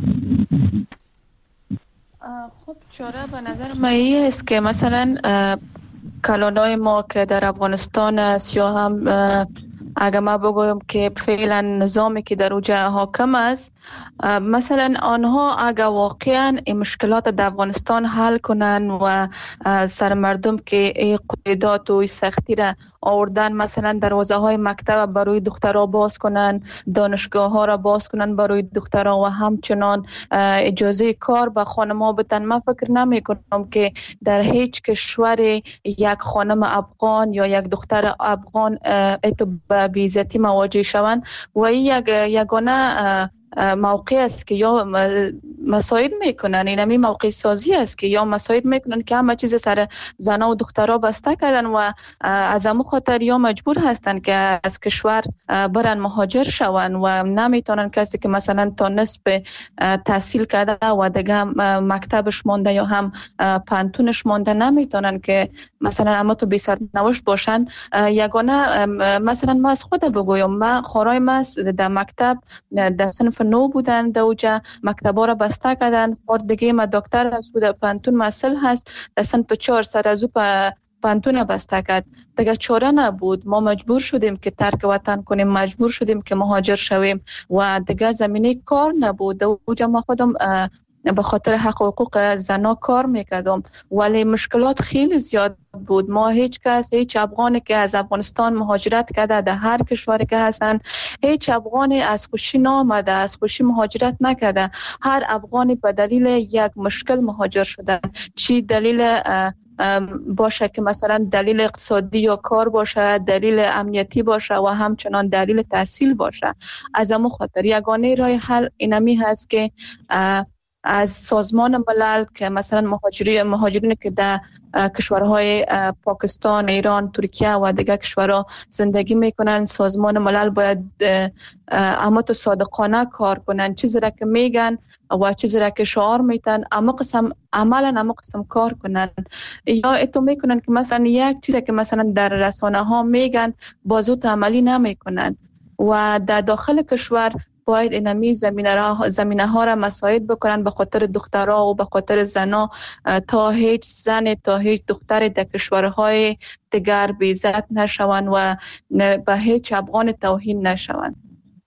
خب چاره به نظر من این است که مثلا کلانای ما که در افغانستان است یا هم اگر ما بگویم که فعلا نظامی که در اوجه حاکم است، مثلا آنها اگر واقعا این مشکلات در افغانستان حل کنن و سر مردم که این قیودات و سختی را آوردن، مثلا دروازه های مکتب برای دخترها باز کنن، دانشگاه ها را باز کنن برای دخترها و همچنان اجازه کار به خانم ها بدن. من فکر نمی کنم که در هیچ کشور یک خانم افغان یا یک دختر افغان به بی‌عزتی مواجه شوند و این یگانه موقع است که یا مساعد میکنن، اینمی موقع سازی است که یا مساعد میکنن که همه چیز سر زنا و دخترها بسته کردن و از همون خاطر یا مجبور هستن که از کشور برن مهاجر شون و نمیتونن کسی که مثلا تا نصف تحصیل کرده و دیگه مکتبش مونده یا هم پانتونش مونده نمیتونن که مثلا اما تو بی سرنوشت باشن. یگانه مثلا ما از خود بگویم، من خورای ما در مکتب در صنف نو بودن، در اوجه مکتبا را بسته کردن. خور دیگه ما دکتر هست بود، پانتون مسئل هست در صنف 4 سر از او پانتون بسته کرد. دیگه چاره نبود، ما مجبور شدیم که ترک وطن کنیم، مجبور شدیم که مهاجر شویم و دیگه زمینه کار نبود. اوجا ما خودم به خاطر حق و حقوق زنا کار میکردم، ولی مشکلات خیلی زیاد بود. ما هیچ افغانی که از افغانستان مهاجرت کرده در هر کشوری که هستن، هیچ افغانی از خوشی نامده، از خوشی مهاجرت نکرده. هر افغانی به دلیل یک مشکل مهاجر شدن، چی دلیل باشه که مثلا دلیل اقتصادی یا کار باشه، دلیل امنیتی باشه و همچنان دلیل تحصیل باشه. از همون خاطر یگانه راه حل اینمی هست که از سازمان ملل که مثلا مهاجرین که در کشورهای پاکستان، ایران، ترکیه و دیگر کشورها زندگی میکنن، سازمان ملل باید اما تو صادقانه کار کنن، چیزی را که میگن و چیزی را که شعار میتن اما قسم عملا اما قسم کار کنن. یا اتو میکنن که مثلا یک چیزی که مثلا در رسانه ها میگن بازو عملی نمیکنن و در داخل کشور باید اینمی زمینه ها را مساعد بکنن به خاطر دخترها و به خاطر زنا، تا هیچ زن، تا هیچ دختر در کشورهای دیگر بی‌عزت نشوند و به هیچ افغان توهین نشوند.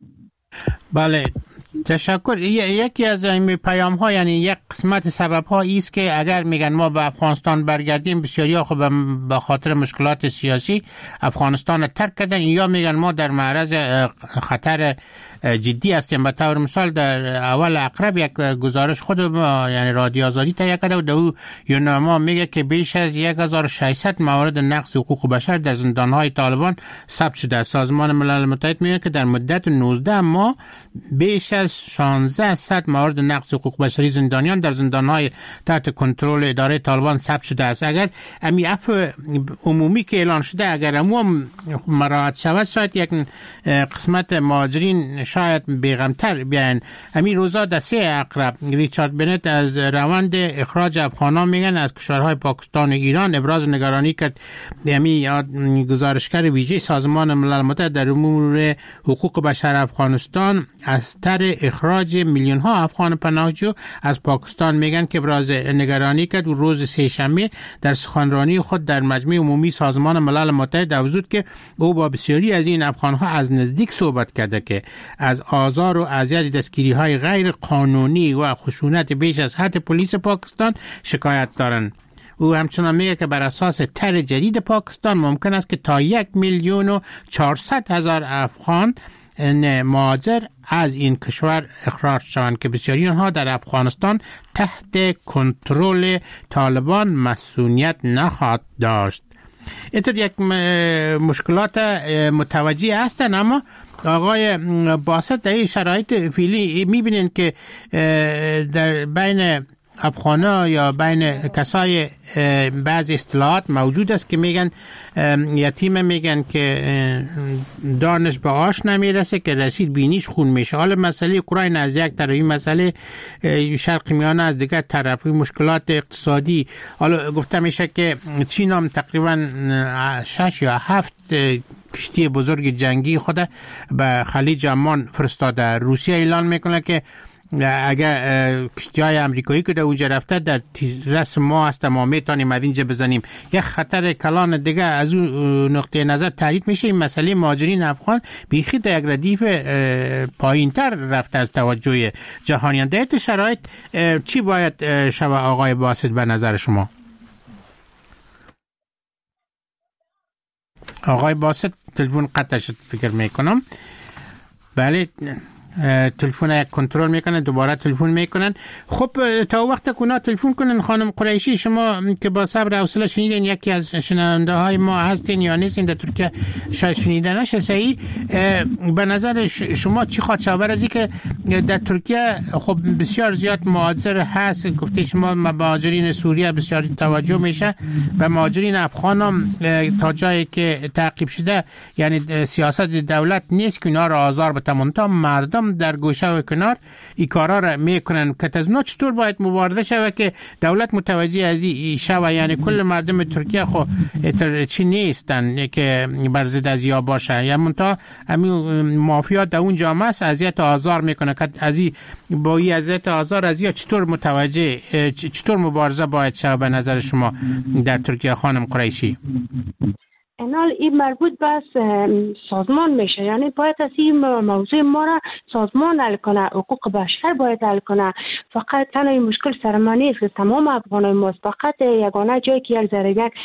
بله، تشکر. یکی از این پیام ها، یعنی یک قسمت سبب ها است که اگر میگن ما به افغانستان برگردیم، بسیاری ها خب به خاطر مشکلات سیاسی افغانستان ترک کردن، یا میگن ما در معرض خطر جدی هستیم. به طور مثال در اول اقرب یک گزارش خود یعنی رادیو آزادی تهیه کرده و در یونما میگه که بیش از 1600 مورد نقض حقوق بشر در زندانهای طالبان ثبت شده. سازمان ملل متحد میگه که در مدت 19 ماه بیش از 1600 مورد نقض حقوق بشری زندانیان در زندانهای تحت کنترل اداره طالبان ثبت شده است. اگر امی عفو عمومی که اعلان شده اگر عموم مراعات شود، شاید یک قسمت مهاجرین شاید بیغمتر بیان. همین روزا در 3 اقرب ریچارد بنت از روند اخراج افغانان میگن از کشورهای پاکستان و ایران ابراز نگرانی کرد. همین گزارشگر ویژه سازمان ملل متحد در امور حقوق بشر افغانستان از طر اخراج میلیون ها افغان پناهجو از پاکستان میگن که ابراز نگرانی کرد و روز سه‌شنبه در سخنرانی خود در مجمع عمومی سازمان ملل متحد افزود که او با بسیاری از این افغان ها از نزدیک صحبت کرده که از آزار و اذیت دستگیری های غیر قانونی و خشونت بیش از حد پلیس پاکستان شکایت دارند. او همچنان میگه که بر اساس طرح جدید پاکستان ممکن است که تا 1,400,000 افغان مهاجر از این کشور اخراج شوند که بسیاری آنها در افغانستان تحت کنترل طالبان مسئولیت نخواهد داشت. اینطور یک مشکلات متوجه هستند، اما آقای باسط در این شرایط فعلی میبینید که در بین افغانا یا بین کسای بعض اصطلاحات موجود است که میگن یتیم، میگن که دانش به آش نمیرسه که رسید بینیش خون میشه. حالا مسئله اوکراین از یک طرف، این مسئله شرق میانه از دیگر طرف، مشکلات اقتصادی. حالا گفته میشه که چین هم تقریبا 6 یا 7 کشتی بزرگ جنگی خود به خلیج عمان فرستاده. روسیه اعلان میکنه که اگر کشتی‌های امریکایی که در اونجا رفته در رسم ما هست، ما میتونیم از اینجا بزنیم. یک خطر کلان دیگه از اون نقطه نظر تهدید میشه. این مسئله مهاجرین افغان بیخی در یک ردیف پایین‌تر رفته از توجه جهانیان. در این شرایط چی باید شود آقای باسط به نظر شما؟ آقای باسط تلفن قطع شد فکر میکنم. بله، تلفن یک کنترل میکنن، دوباره تلفن میکنن. خب تا وقت کونا تلفن کنن. خانم قریشی، شما که با صبر و حوصله شنیدین، یکی از شنونده های ما هستین یا نیستین در ترکیه، شاید شنیده نشه صحیح. به نظر شما چی خواهد شود از اینکه در ترکیه خب بسیار زیاد مهاجر هست؟ گفته شما مهاجرین سوریه بسیار توجه میشه، به مهاجرین افغان هم تا جایی که تعقیب شده یعنی سیاست دولت نیست که اینا را آزار بده، منتها مردم مردم در گوشه و کنار این کارا را میکنن که از اونا چطور باید مبارزه شود که دولت متوجه از این شود؟ یعنی کل مردم ترکیه خو چی نیستن که بر ضد از یا باشه، یا منتها همین مافیات در اون جامعه اذیت آزار میکنه که از این با این اذیت آزار از یا چطور متوجه، چطور مبارزه باید شود به نظر شما در ترکیه خانم قریشی؟ انال این مربوط به سازمان میشه، یعنی باید از این موضوع ما را سازمان حل کنه، حقوق بشر باید حل کنه. فقط تنها این مشکل سر ما نیست که تمام افغانای ماست، فقط یگانه جایی که یک ذره یک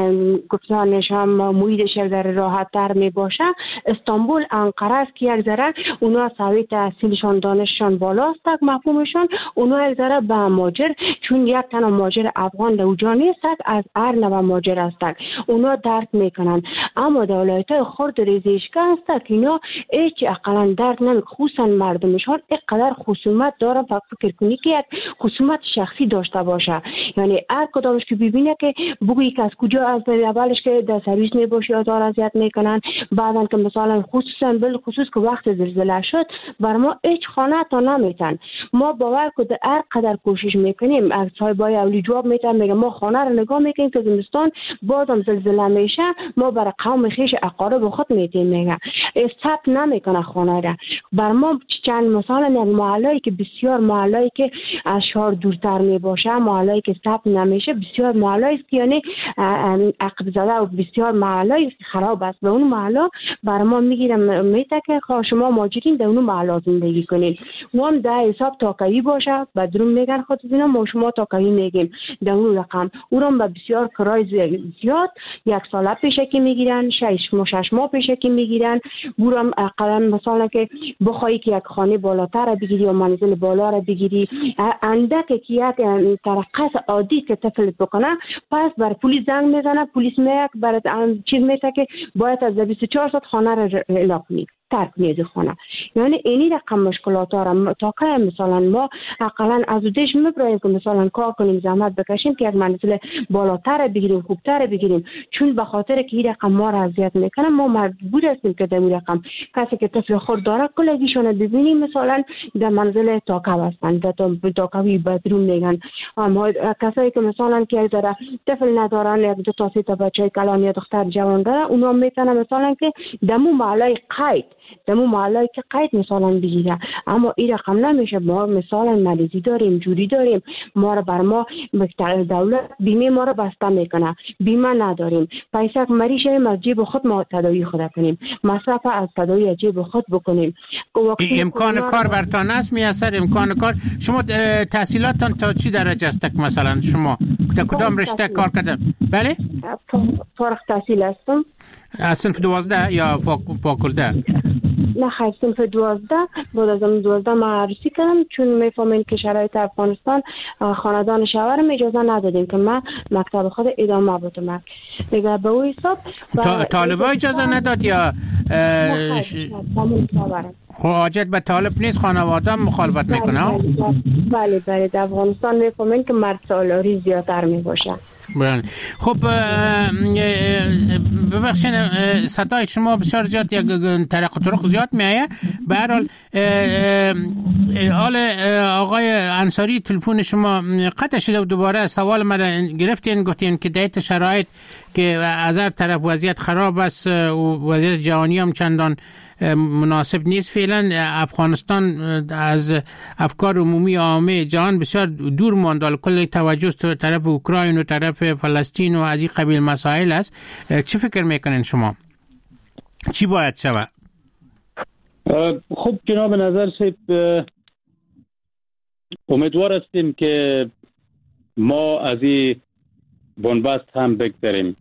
گفتانش هم محیطش یک ذره راحت تر می باشه استانبول، انقره است که یک ذره اونا سوی تحصیلشان دانششان بالاست، مفهومشان اونا یک ذره به ماجر، چون یک تنها ماجر افغان در اونجا نیست، از هر نوع ماجر هستند، اونا درک میکنن. اما دولت‌های خرد ریزشگاه هست که اینا هیچ اقلا درک نمیکنن، خصوصا مردمشان اینقدر خصومت دارن. فقط فکر کنی که یک خصومت شخصی داشته باشه، یعنی هر کدامش که ببینه که بگویی که از کجا، از اولش که در سرویس میباشی آزار اذیت میکنن، بعدن که مثلا خصوصا بالخصوص که وقت زلزله شد بر ما هیچ خانه تا نمیتن. ما باور کنید هر قدر کوشش میکنیم، از صاحبای اولی جواب میتن، میگه ما خانه رو نگاه میکنیم که زمستان بازم زلزله میشه، ما برای قوم خیش اقارب خود میتیم، میگه ثبت نمیکنه خانه را. بر ما چند مثلا یک محله‌ای که بسیار محله‌ای که از شهر دورتر میباشه، محله‌ای که ثبت نمیشه، بسیار محله‌ای است که یعنی عقب زده و بسیار محله‌ای خراب است. به اون محله بر ما میگیرم میته که شما ماجرین در اون محله زندگی کنین، و هم در حساب تاکایی باشه، بدروم میگن خودتون، ما شما تاکایی میگیم در اون رقم، اونم به بسیار کرای زیاد، یک سال پیشه که میگیرن، 6 ماه پیشه که میگیرن. بورم اقلا مثلا که بخوایی که یک خانه بالاتر بگیری یا منزل بالا را بگیری، اندک که یک ترقص عادی که تفلت بکنه، پس بر پلیس زنگ میزنه، پلیس میاد برات چیز میته که باید از 24 ساعت خانه را اعلام کنی، ترک میز خانه. یعنی اینی رقم مشکلات ها تا که مثلا ما اقلا از دیش میبرایم که مثلا کار کنیم، زحمت بکشیم که یک منزل بالاتر بگیریم، خوبتر بگیریم، چون به خاطر که این رقم ما را اذیت میکنه ما مجبور هستیم که در این رقم کسی که طفل خود داره کلگیشون ببینیم مثلا در منزل تاکو هستن، در تاکوی بدروم میگن. اما کسایی که مثلا که داره طفل ندارن، یک دو تا سه تا بچه کلان یا دختر جوان داره، اونا میتونن مثلا که دمو محله قید، دمو محله که قید مثلا بگیره. اما این رقم نمیشه. ما مثلا مریضی داریم، جوری داریم، ما رو بر ما دولت بیمه ما رو بسته میکنه، بیمه نداریم، پیسه مریض شیم از جیب خود ما تداوی خود کنیم، مصرف از تداوی از جیب خود بکنیم. امکان کار برتان است میسر؟ امکان کار شما تحصیلاتتان تا چی درجه است؟ مثلا شما در کدام رشته کار کردن؟ بله، فارغ التحصیل هستم. از صنف 12 یا فاکولته؟ نه خیلی صنف 12. بعد از 12 من عروسی کردم، چون میفهمین که شرایط افغانستان خاندان شوهرم اجازه ندادیم که من مکتب خود ادامه بدم. دیگه به اون حساب طالبا اجازه نداد یا حاجت به طالب نیست، خانواده مخالفت میکنه؟ بله بله، در افغانستان میفهمین که مرد سالاری زیادتر میباشه. خب ببخشید صدای شما بسیار زیاد یک طرق و طرق زیاد میایه. به هر حال آقای انصاری تلفن شما قطع شده و دوباره سوال من گرفتین، گفتین که در شرایط که از هر طرف وضعیت خراب است و وضعیت جهانی هم چندان مناسب نیست فعلا، افغانستان از افکار عمومی عامه جهان بسیار دور مانده، کل توجه تو طرف اوکراین و طرف فلسطین و از این قبیل مسائل است. چه فکر میکنین شما؟ چی باید شود؟ خب جناب نظر صاحب، امیدوار هستیم که ما از این بنبست هم بگذریم،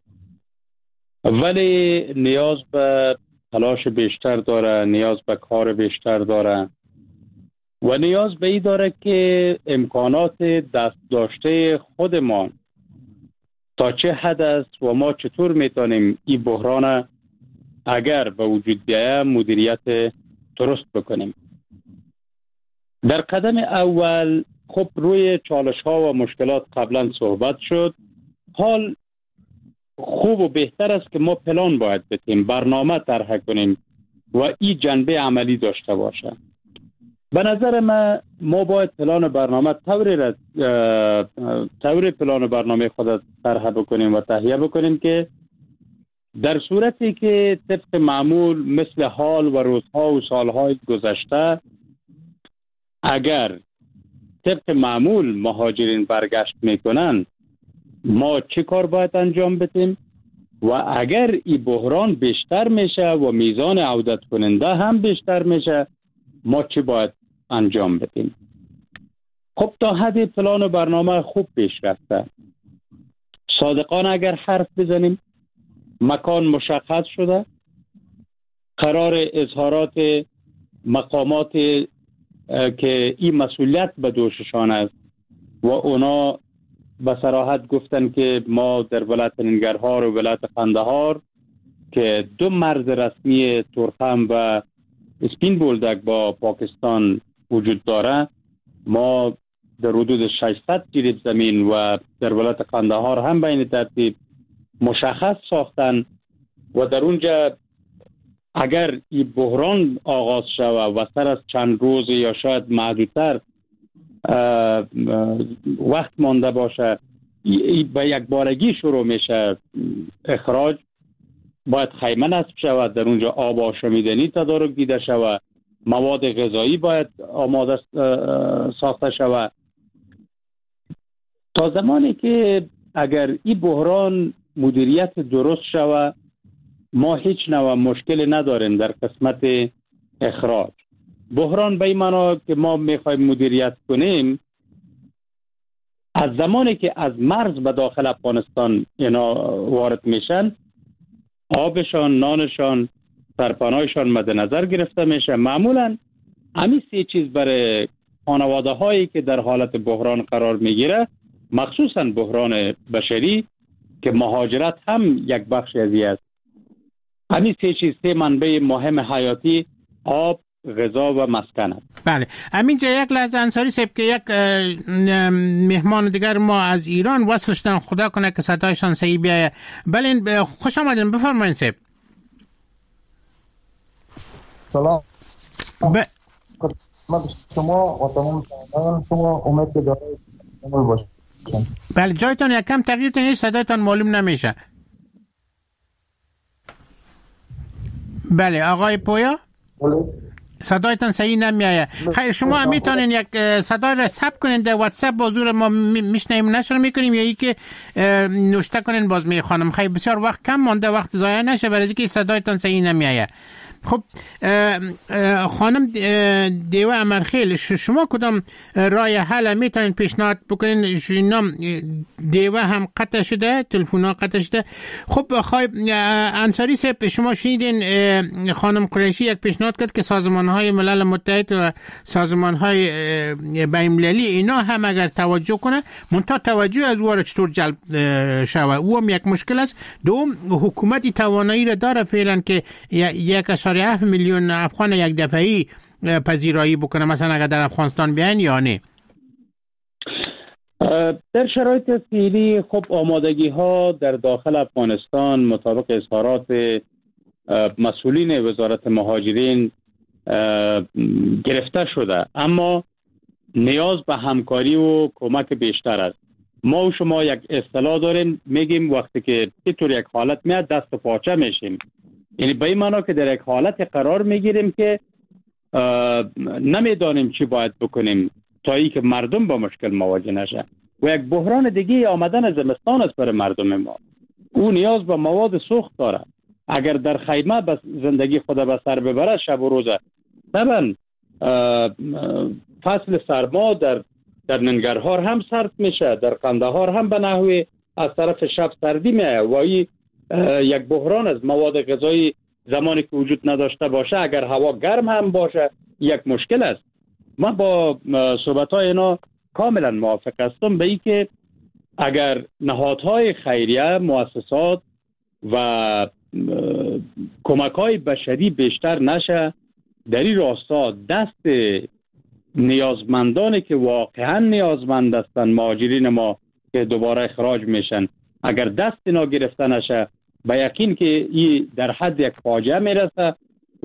ولی نیاز به تلاش بیشتر داره، نیاز به کار بیشتر داره و نیاز به این داره که امکانات دست داشته خودمان تا چه حد است و ما چطور میتونیم این بحران اگر به وجود بیاید مدیریت درست بکنیم. در قدم اول خب روی چالش ها و مشکلات قبلا صحبت شد. حال خوب و بهتر است که ما پلان باید بتیم، برنامه طرح کنیم و این جنبه عملی داشته باشه. به نظر ما باید پلان و برنامه طور پلان و برنامه خود طرح بکنیم و تهیه بکنیم که در صورتی که طبق معمول مثل حال و روزها و سالهای گذشته اگر طبق معمول مهاجرین برگشت میکنن ما چه کار باید انجام بدیم و اگر این بحران بیشتر میشه و میزان عودت کننده هم بیشتر میشه ما چه باید انجام بدیم. خب تا حد پلان و برنامه خوب پیش رفته. صادقانه اگر حرف بزنیم مکان مشخص شده، قرار اظهارات مقامات که این مسئولیت به دوششان است و اونا به صراحت گفتن که ما در ولایت ننگرهار و ولایت قندهار که 2 مرز رسمی تورخم و اسپین بولدک با پاکستان وجود داره، ما در حدود 600 جریب زمین و در ولایت قندهار هم به این ترتیب مشخص ساختن و در اونجا اگر این بحران آغاز شود و سر از چند روز یا شاید محدودتر وقت مانده باشه به یک بارگی شروع میشه اخراج، باید خیمه نصب شود، در اونجا آب آشامیدنی تدارک دیده شود، مواد غذایی باید آماده ساخته شود. تا زمانی که اگر این بحران مدیریت درست شود ما هیچ نوع مشکل نداریم در قسمت اخراج. بحران به این معنا که ما میخوایم مدیریت کنیم از زمانی که از مرز به داخل افغانستان اینا وارد میشن آبشان، نانشان، سرپناهشان مد نظر گرفته میشه. معمولا همین 3 چیز برای خانواده هایی که در حالت بحران قرار میگیره، مخصوصا بحران بشری که مهاجرت هم یک بخش ازی است، همین 3 چیز 3 منبع مهم حیاتی آب، غذا و مسکن است. بله. همینجا یک لحظه انصاری صاحب که یک مهمان دیگر ما از ایران وصل شدن، خدا کنه که صدایشان صحیح بیایه. بله خوش آمدین، بفرمایید صاحب. سلام شما و تمام شما امید که داره کامل باشید. بله جایتان یکم تغییر کنید، صدایتان معلوم نمیشه. بله آقای پویا صدایتان صحیح نمیایه. خیر شما میتونین یک صدای را ثبت کنین در واتساپ با حضور ما میشنیم نشر میکنیم یا یکی نوشته کنین باز میخوانم. خیر بسیار وقت کم مانده، وقت ضایع نشه برای اینکه صدایتان صحیح نمیایه. خب خانم دیوه امرخیل شما کدام راه حل میتونین پیشنهاد بکنین؟ نام دیوه هم قطع شده، تلفن ها قطع شده. خب خواهی انصاری صاحب شما شنیدین خانم قریشی یک پیشنهاد کرد که سازمان های ملل متحد و سازمان های بین‌المللی اینا هم اگر توجه کنه، منتها توجه از او را چطور جلب شود او هم یک مشکل است. دوم حکومتی توانایی را داره فعلا که 1.7 میلیون افغان یک دفعی پذیرایی بکنه، مثلا اگر در افغانستان بیان یا نه؟ در شرایط فعلی خب آمادگی ها در داخل افغانستان مطابق اظهارات مسئولین وزارت مهاجرین گرفته شده، اما نیاز به همکاری و کمک بیشتر است. ما و شما یک اصطلاح داریم میگیم وقتی که اینطور یک حالت میاد دست و پاچه میشیم، یعنی به این معنا که در یک حالت قرار میگیریم که نمیدانیم چی باید بکنیم تا ای که مردم با مشکل مواجه نشه. و یک بحران دیگه آمدن زمستان است برای مردم ما، او نیاز به مواد سوخت داره. اگر در خیمه بس زندگی خود به سر ببره شب و روزه، طبعا فصل سرما در ننگرهار هم سرد میشه، در قندهار هم به نحوی از طرف شب سردی میه و این یک بحران از مواد غذایی زمانی که وجود نداشته باشه، اگر هوا گرم هم باشه یک مشکل است. من با صحبت‌های اینا کاملا موافق هستم به این که اگر نهادهای خیریه، مؤسسات و کمک‌های بشری بیشتر نشه در این راستا، دست نیازمندانی که واقعا نیازمند هستند، مهاجرین ما که دوباره اخراج میشن، اگر دست اینا گرفته نشه به یقین که این در حد یک فاجعه میرسه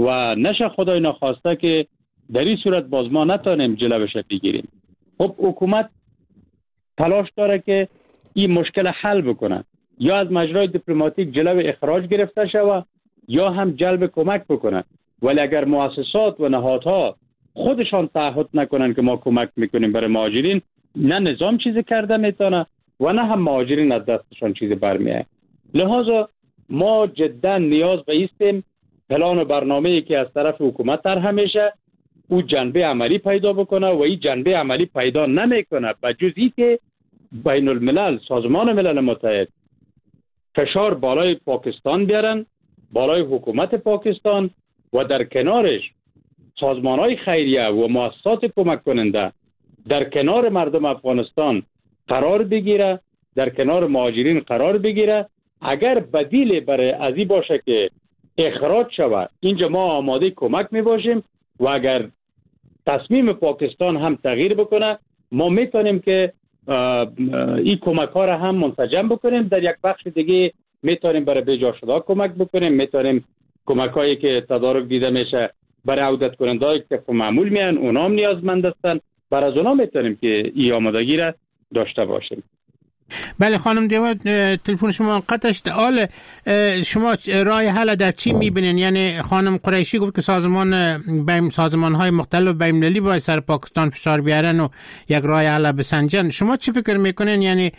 و نشه خدای نخواسته که در این صورت باز ما نتانیم جلوش بگیریم. خب حکومت تلاش داره که این مشکل حل بکنه، یا از مجرای دیپلماتیک جلو اخراج گرفته شود یا هم جلب کمک بکنه. ولی اگر مؤسسات و نهادها خودشان تعهد نکنن که ما کمک میکنیم برای مهاجرین، نه نظام چیزی کرده میتونه و نه هم مهاجرین از دستشان چیزی برمیاد. لذا ما جدا نیاز به ایستیم پلان و برنامه‌ای که از طرف حکومت طرح میشه او جنبه عملی پیدا بکنه و این جنبه عملی پیدا نمیکنه به جز اینکه بین الملل، سازمان ملل متحد فشار بالای پاکستان بیارن، بالای حکومت پاکستان، و در کنارش سازمان‌های خیریه و مؤسسات کمک کننده در کنار مردم افغانستان قرار بگیره، در کنار مهاجرین قرار بگیره. اگر بدیل برای ازی باشه که اخراج شود، اینجا ما آماده کمک می باشیم و اگر تصمیم پاکستان هم تغییر بکنه، ما میتونیم که این کمک ها را هم منسجم بکنیم. در یک بخش دیگه میتونیم برای بجا شده کمک بکنیم، میتونیم کمک هایی که تدارک دیده میشه برای عودت کننده هایی که معمول میان، اونا هم نیازمند هستن، برای از اونا میتونیم که این آمادگی را داشته باشیم. بله خانم دیوا، تلفن شما قطع شد. حال شما راه حل در چی میبینین؟ یعنی خانم قریشی گفت که سازمان های مختلف بین‌المللی باید سر پاکستان فشار بیارن و یک راه حل بسنجن. شما چی فکر میکنین؟ یعنی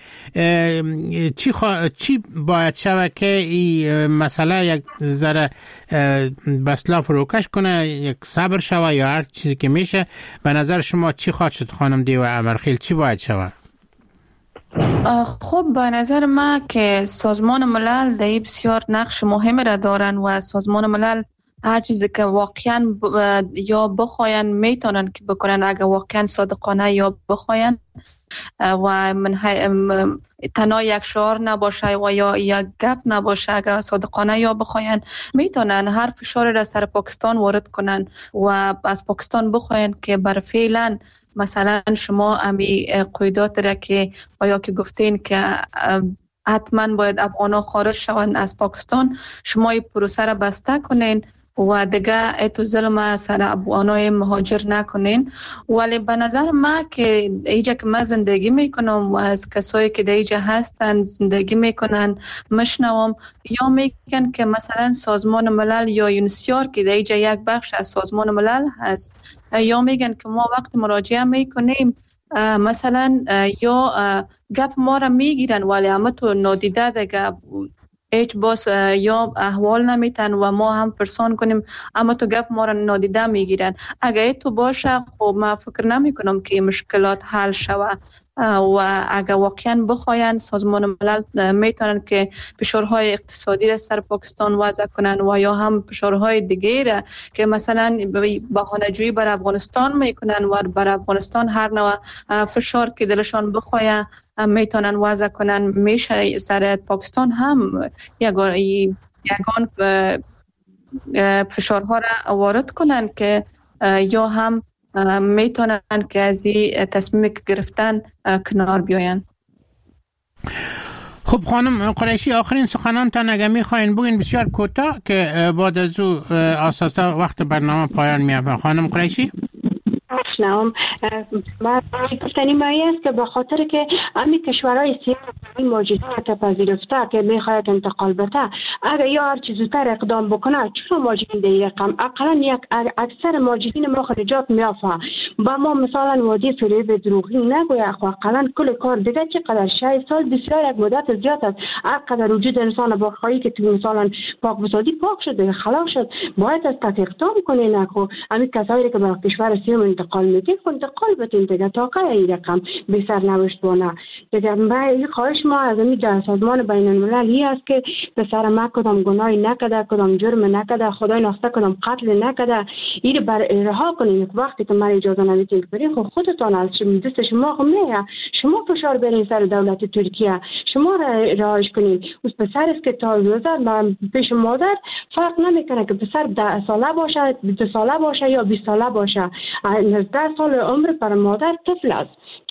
چی باید شود که این مسئله یک ذره بسلا فروکش کنه، یک صبر شود یا هر چیزی که میشه؟ به نظر شما چی خواهد شد خانم دیوا امرخیل؟ چی باید شود؟ خب به نظر ما که سازمان ملل در بسیار نقش مهمی را دارن و سازمان ملل هر چیزی که واقعا یا بخواین میتونن که بکنن، اگر واقعا صادقانه یا بخواین و تنها یک شعار نباشه و یا یک گپ نباشه، اگر صادقانه یا بخواین میتونن هر فشاری را سر پاکستان وارد کنن و از پاکستان بخواین که بر فعلا مثلا شما امی قیودات را که آیا که گفتین که حتما باید افغانا خارج شوند از پاکستان، شما این پروسه را بسته کنین و دیگه اتو ظلم سر افغانای مهاجر نکنین. ولی به نظر ما که اینجا که من زندگی میکنم و از کسایی که در اینجا هستن زندگی میکنن مشنوم، یا میگن که مثلا سازمان ملل یا یونسیار که در اینجا یک بخش از سازمان ملل هست، یا میگن که ما وقت مراجعه میکنیم مثلا یا گپ ما را میگیرن ولی اما تو نادیده دیگه هیچ باس یا احوال نمیتن و ما هم پرسان کنیم اما تو گپ ما را نادیده میگیرن. اگه تو باشه خب ما فکر نمی کنم که مشکلات حل شود و اگر واقعا بخواین سازمان ملل میتونن که فشارهای اقتصادی را سر پاکستان وضع کنن و یا هم فشارهای دیگه را که مثلا بهانه‌جویی بر افغانستان میکنن و بر افغانستان هر نوع فشار که دلشان بخواه میتونن وضع کنن، میشه سر پاکستان هم یگان فشارها را وارد کنن که یا هم میتونن که از این تصمیم که گرفتن کنار بیاین. خب خانم قریشی، آخرین سخنانتان اگر میخواین بگین بسیار کوتاه که بعد از او اساسا وقت برنامه پایان میافته. خانم قریشی نام گفتنی مایی است که به خاطر که امی کشورهای سیاسی ماجرات پذیرفته که میخواهد انتقال بده، اگر یا هر چیز زودتر اقدام بکنه چرا ماجرین در رقم اقلا یک اکثر ماجرین ما خرجات میافته با ما مثلا وادی فریب دروغی نگویا خو اقلا کل کار دیگه چقدر 6 سال بسیار یک مدت زیاد است. اقدر وجود انسان با خواهی که تو مثلا پاک بسازی پاک شد خلاص شد باید از تک اقدام کنه. نکو امی کسایی که به کشور سیام انتقال میدین انتقال بتین دیگه تا که این رقم به سرنوشت بانه دیگه. من خواهش ما از این سازمان بین المللی است که به سر ما کدام گناهی نکرده، کدام جرم نکرده، خدای نخواسته کدام قتل نکرده، این بر رها کنین. وقتی که من اجازه نمیدین برین خب خودتان از دست شما خب میره، شما فشار برین سر دولت ترکیه، شما رهاش کنین. اس پسر است که تا روزه پیش مادر فرق نمیکنه که پسر 10 ساله باشه، 12 ساله باشه یا 20 ساله باشه. 19 سال عمر پر مادر طفل است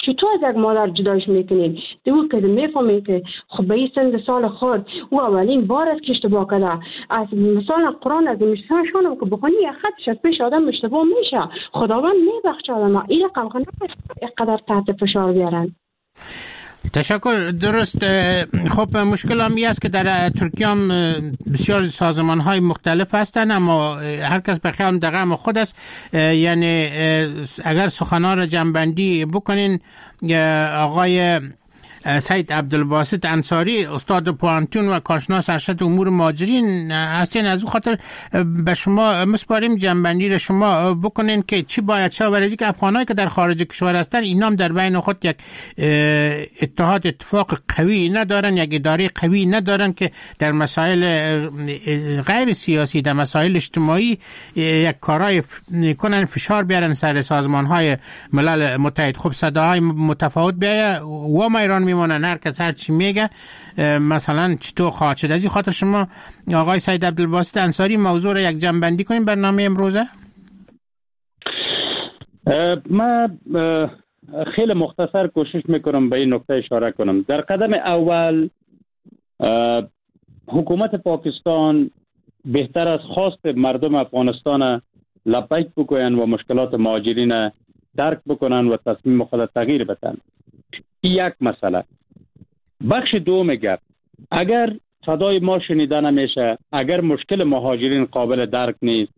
چطور از یک مادر جدایش میکنید؟ دو که میفهمید که خب به این سن سال خود او اولین بار است که اشتباه کرده. از مثلا قرآن از میشنشون که بخونی یک خطش از پیش آدم اشتباه میشه، خداوند میبخشه آدم. این رقم خود اینقدر تحت فشار بیارن. تشکر. درست. خب مشکل همی است که در ترکیه هم بسیار سازمان های مختلف هستند، اما هر کس به خیال دقیقه خود است. یعنی اگر سخنان را جنبندی بکنین، آقای سید عبدالباسط انصاری استاد پوانتون و کارشناس ارشد امور مهاجرین هستین، از اون خاطر به شما مسپاریم جنبندی را شما بکنین که چی باید شد برای که افغانایی که در خارج کشور هستن اینا هم در بین خود یک اتفاق قوی ندارن، یک اداره قوی ندارن که در مسائل غیر سیاسی، در مسائل اجتماعی یک کارای کنن، فشار بیارن سر سازمان های ملل متحد. خب صداهای متفاوت بیایه و ما ایران میمونن، هر کس هر چی میگه مثلا چطور خواهد شد. از این خاطر شما آقای سید عبدالباسط انصاری موضوع را یک جنبندی کنیم برنامه امروزه. من خیلی مختصر کوشش میکنم به این نکته اشاره کنم. در قدم اول حکومت پاکستان بهتر از خواست مردم افغانستان لبیک بگوین و مشکلات مهاجرین درک بکنن و تصمیم خود تغییر بدن. یک مسئله. بخش دوم گپ، اگر صدای ما شنیده نمیشه، اگر مشکل مهاجرین قابل درک نیست،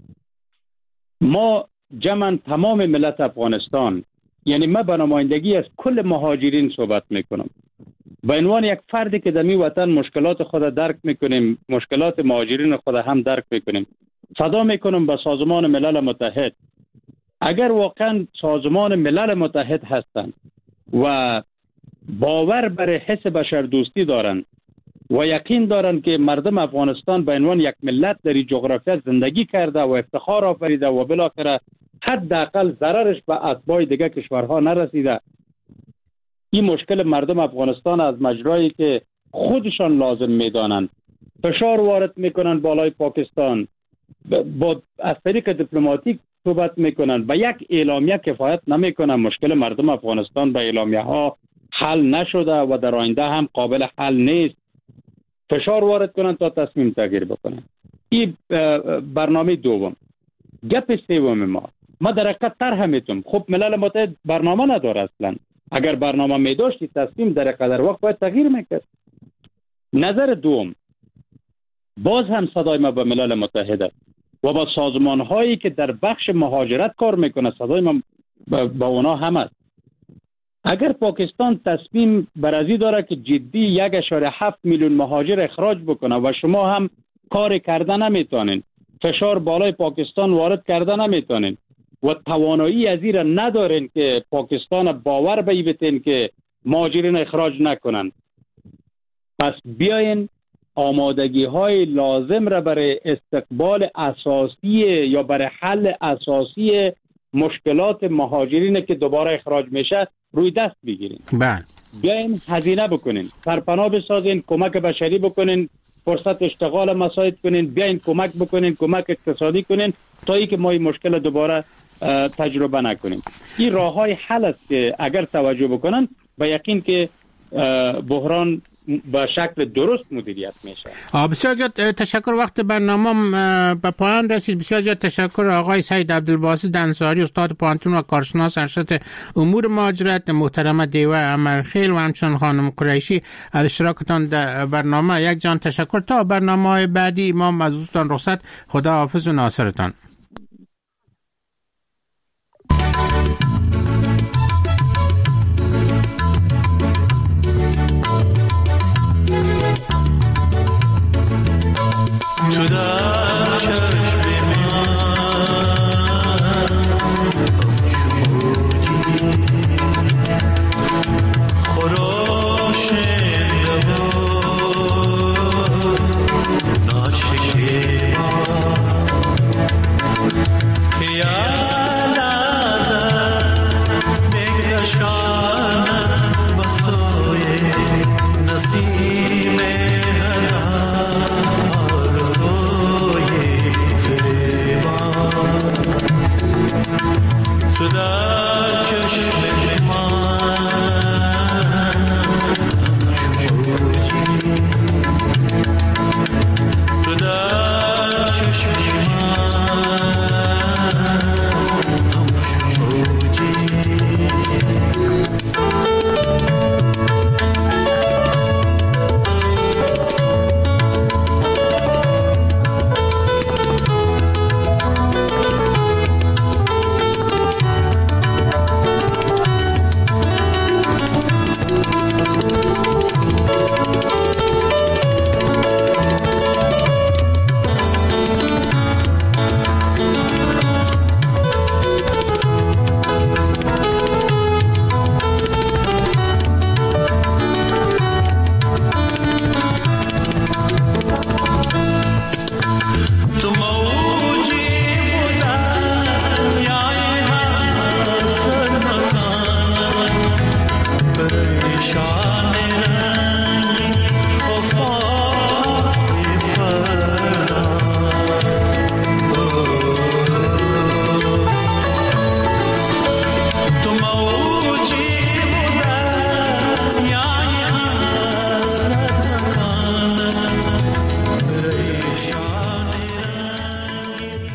ما جمعاً تمام ملت افغانستان، یعنی من به نمایندگی از کل مهاجرین صحبت میکنم، به عنوان یک فردی که در این وطن مشکلات خود درک میکنیم، مشکلات مهاجرین خود هم درک میکنیم، صدا میکنم به سازمان ملل متحد. اگر واقعا سازمان ملل متحد هستند و باور بر حس بشردوستی دارند و یقین دارند که مردم افغانستان به عنوان یک ملت در این جغرافیا زندگی کرده و افتخار آفریده و بالاخره حداقل ضررش به اتباع دیگه کشورها نرسیده، این مشکل مردم افغانستان از مجرایی که خودشان لازم میدانند فشار وارد میکنن بالای پاکستان، با از طریق دیپلماتیک صحبت میکنن، به یک اعلامیه کفایت نمیکنن. مشکل مردم افغانستان به اعلامیه ها حل نشده و در آینده هم قابل حل نیست. فشار وارد کنن تا تصمیم تغییر بکنن. این برنامه دوم. گپ سوم ما در حقیقت طرح میتونم. خب ملل متحد برنامه نداره اصلا. اگر برنامه میداشتی تصمیم در قدر وقت باید تغییر میکرد. نظر دوم، باز هم صدای ما به ملل متحد است و با سازمان هایی که در بخش مهاجرت کار میکنه، صدای ما با اونا هم است. اگر پاکستان تصمیم برازی داره که جدی 1.7 میلیون مهاجر اخراج بکنه و شما هم کار کرده نمیتونین، فشار بالای پاکستان وارد کرده نمیتونین و توانایی از این را ندارین که پاکستان باور بیبتین که مهاجرین اخراج نکنن، پس بیاین آمادگی های لازم را برای استقبال اساسی یا برای حل اساسی مشکلات مهاجرین که دوباره اخراج میشه روی دست بگیرین. بیاین هزینه بکنین، سرپناه بسازین، کمک بشری بکنین، فرصت اشتغال مساعد کنین، بیاین کمک بکنین، کمک اقتصادی کنین تا ای که ما این مشکل دوباره تجربه نکنیم. این راه های حل است که اگر توجه بکنن به یقین که بحران به شکل درست مدیریت میشه. بسیار زیاد تشکر. وقت برنامه به پایان رسید. بسیار زیاد تشکر آقای سید عبدالباسط انصاری استاد پوانتون و کارشناس ارشد امور مهاجرت، محترمه دیوه امرخیل و همچنین خانم قریشی از اشتراکتان در برنامه. یک جان تشکر. تا برنامه بعدی ما از دوستان رخصت. خدا حافظ و ناصرتان.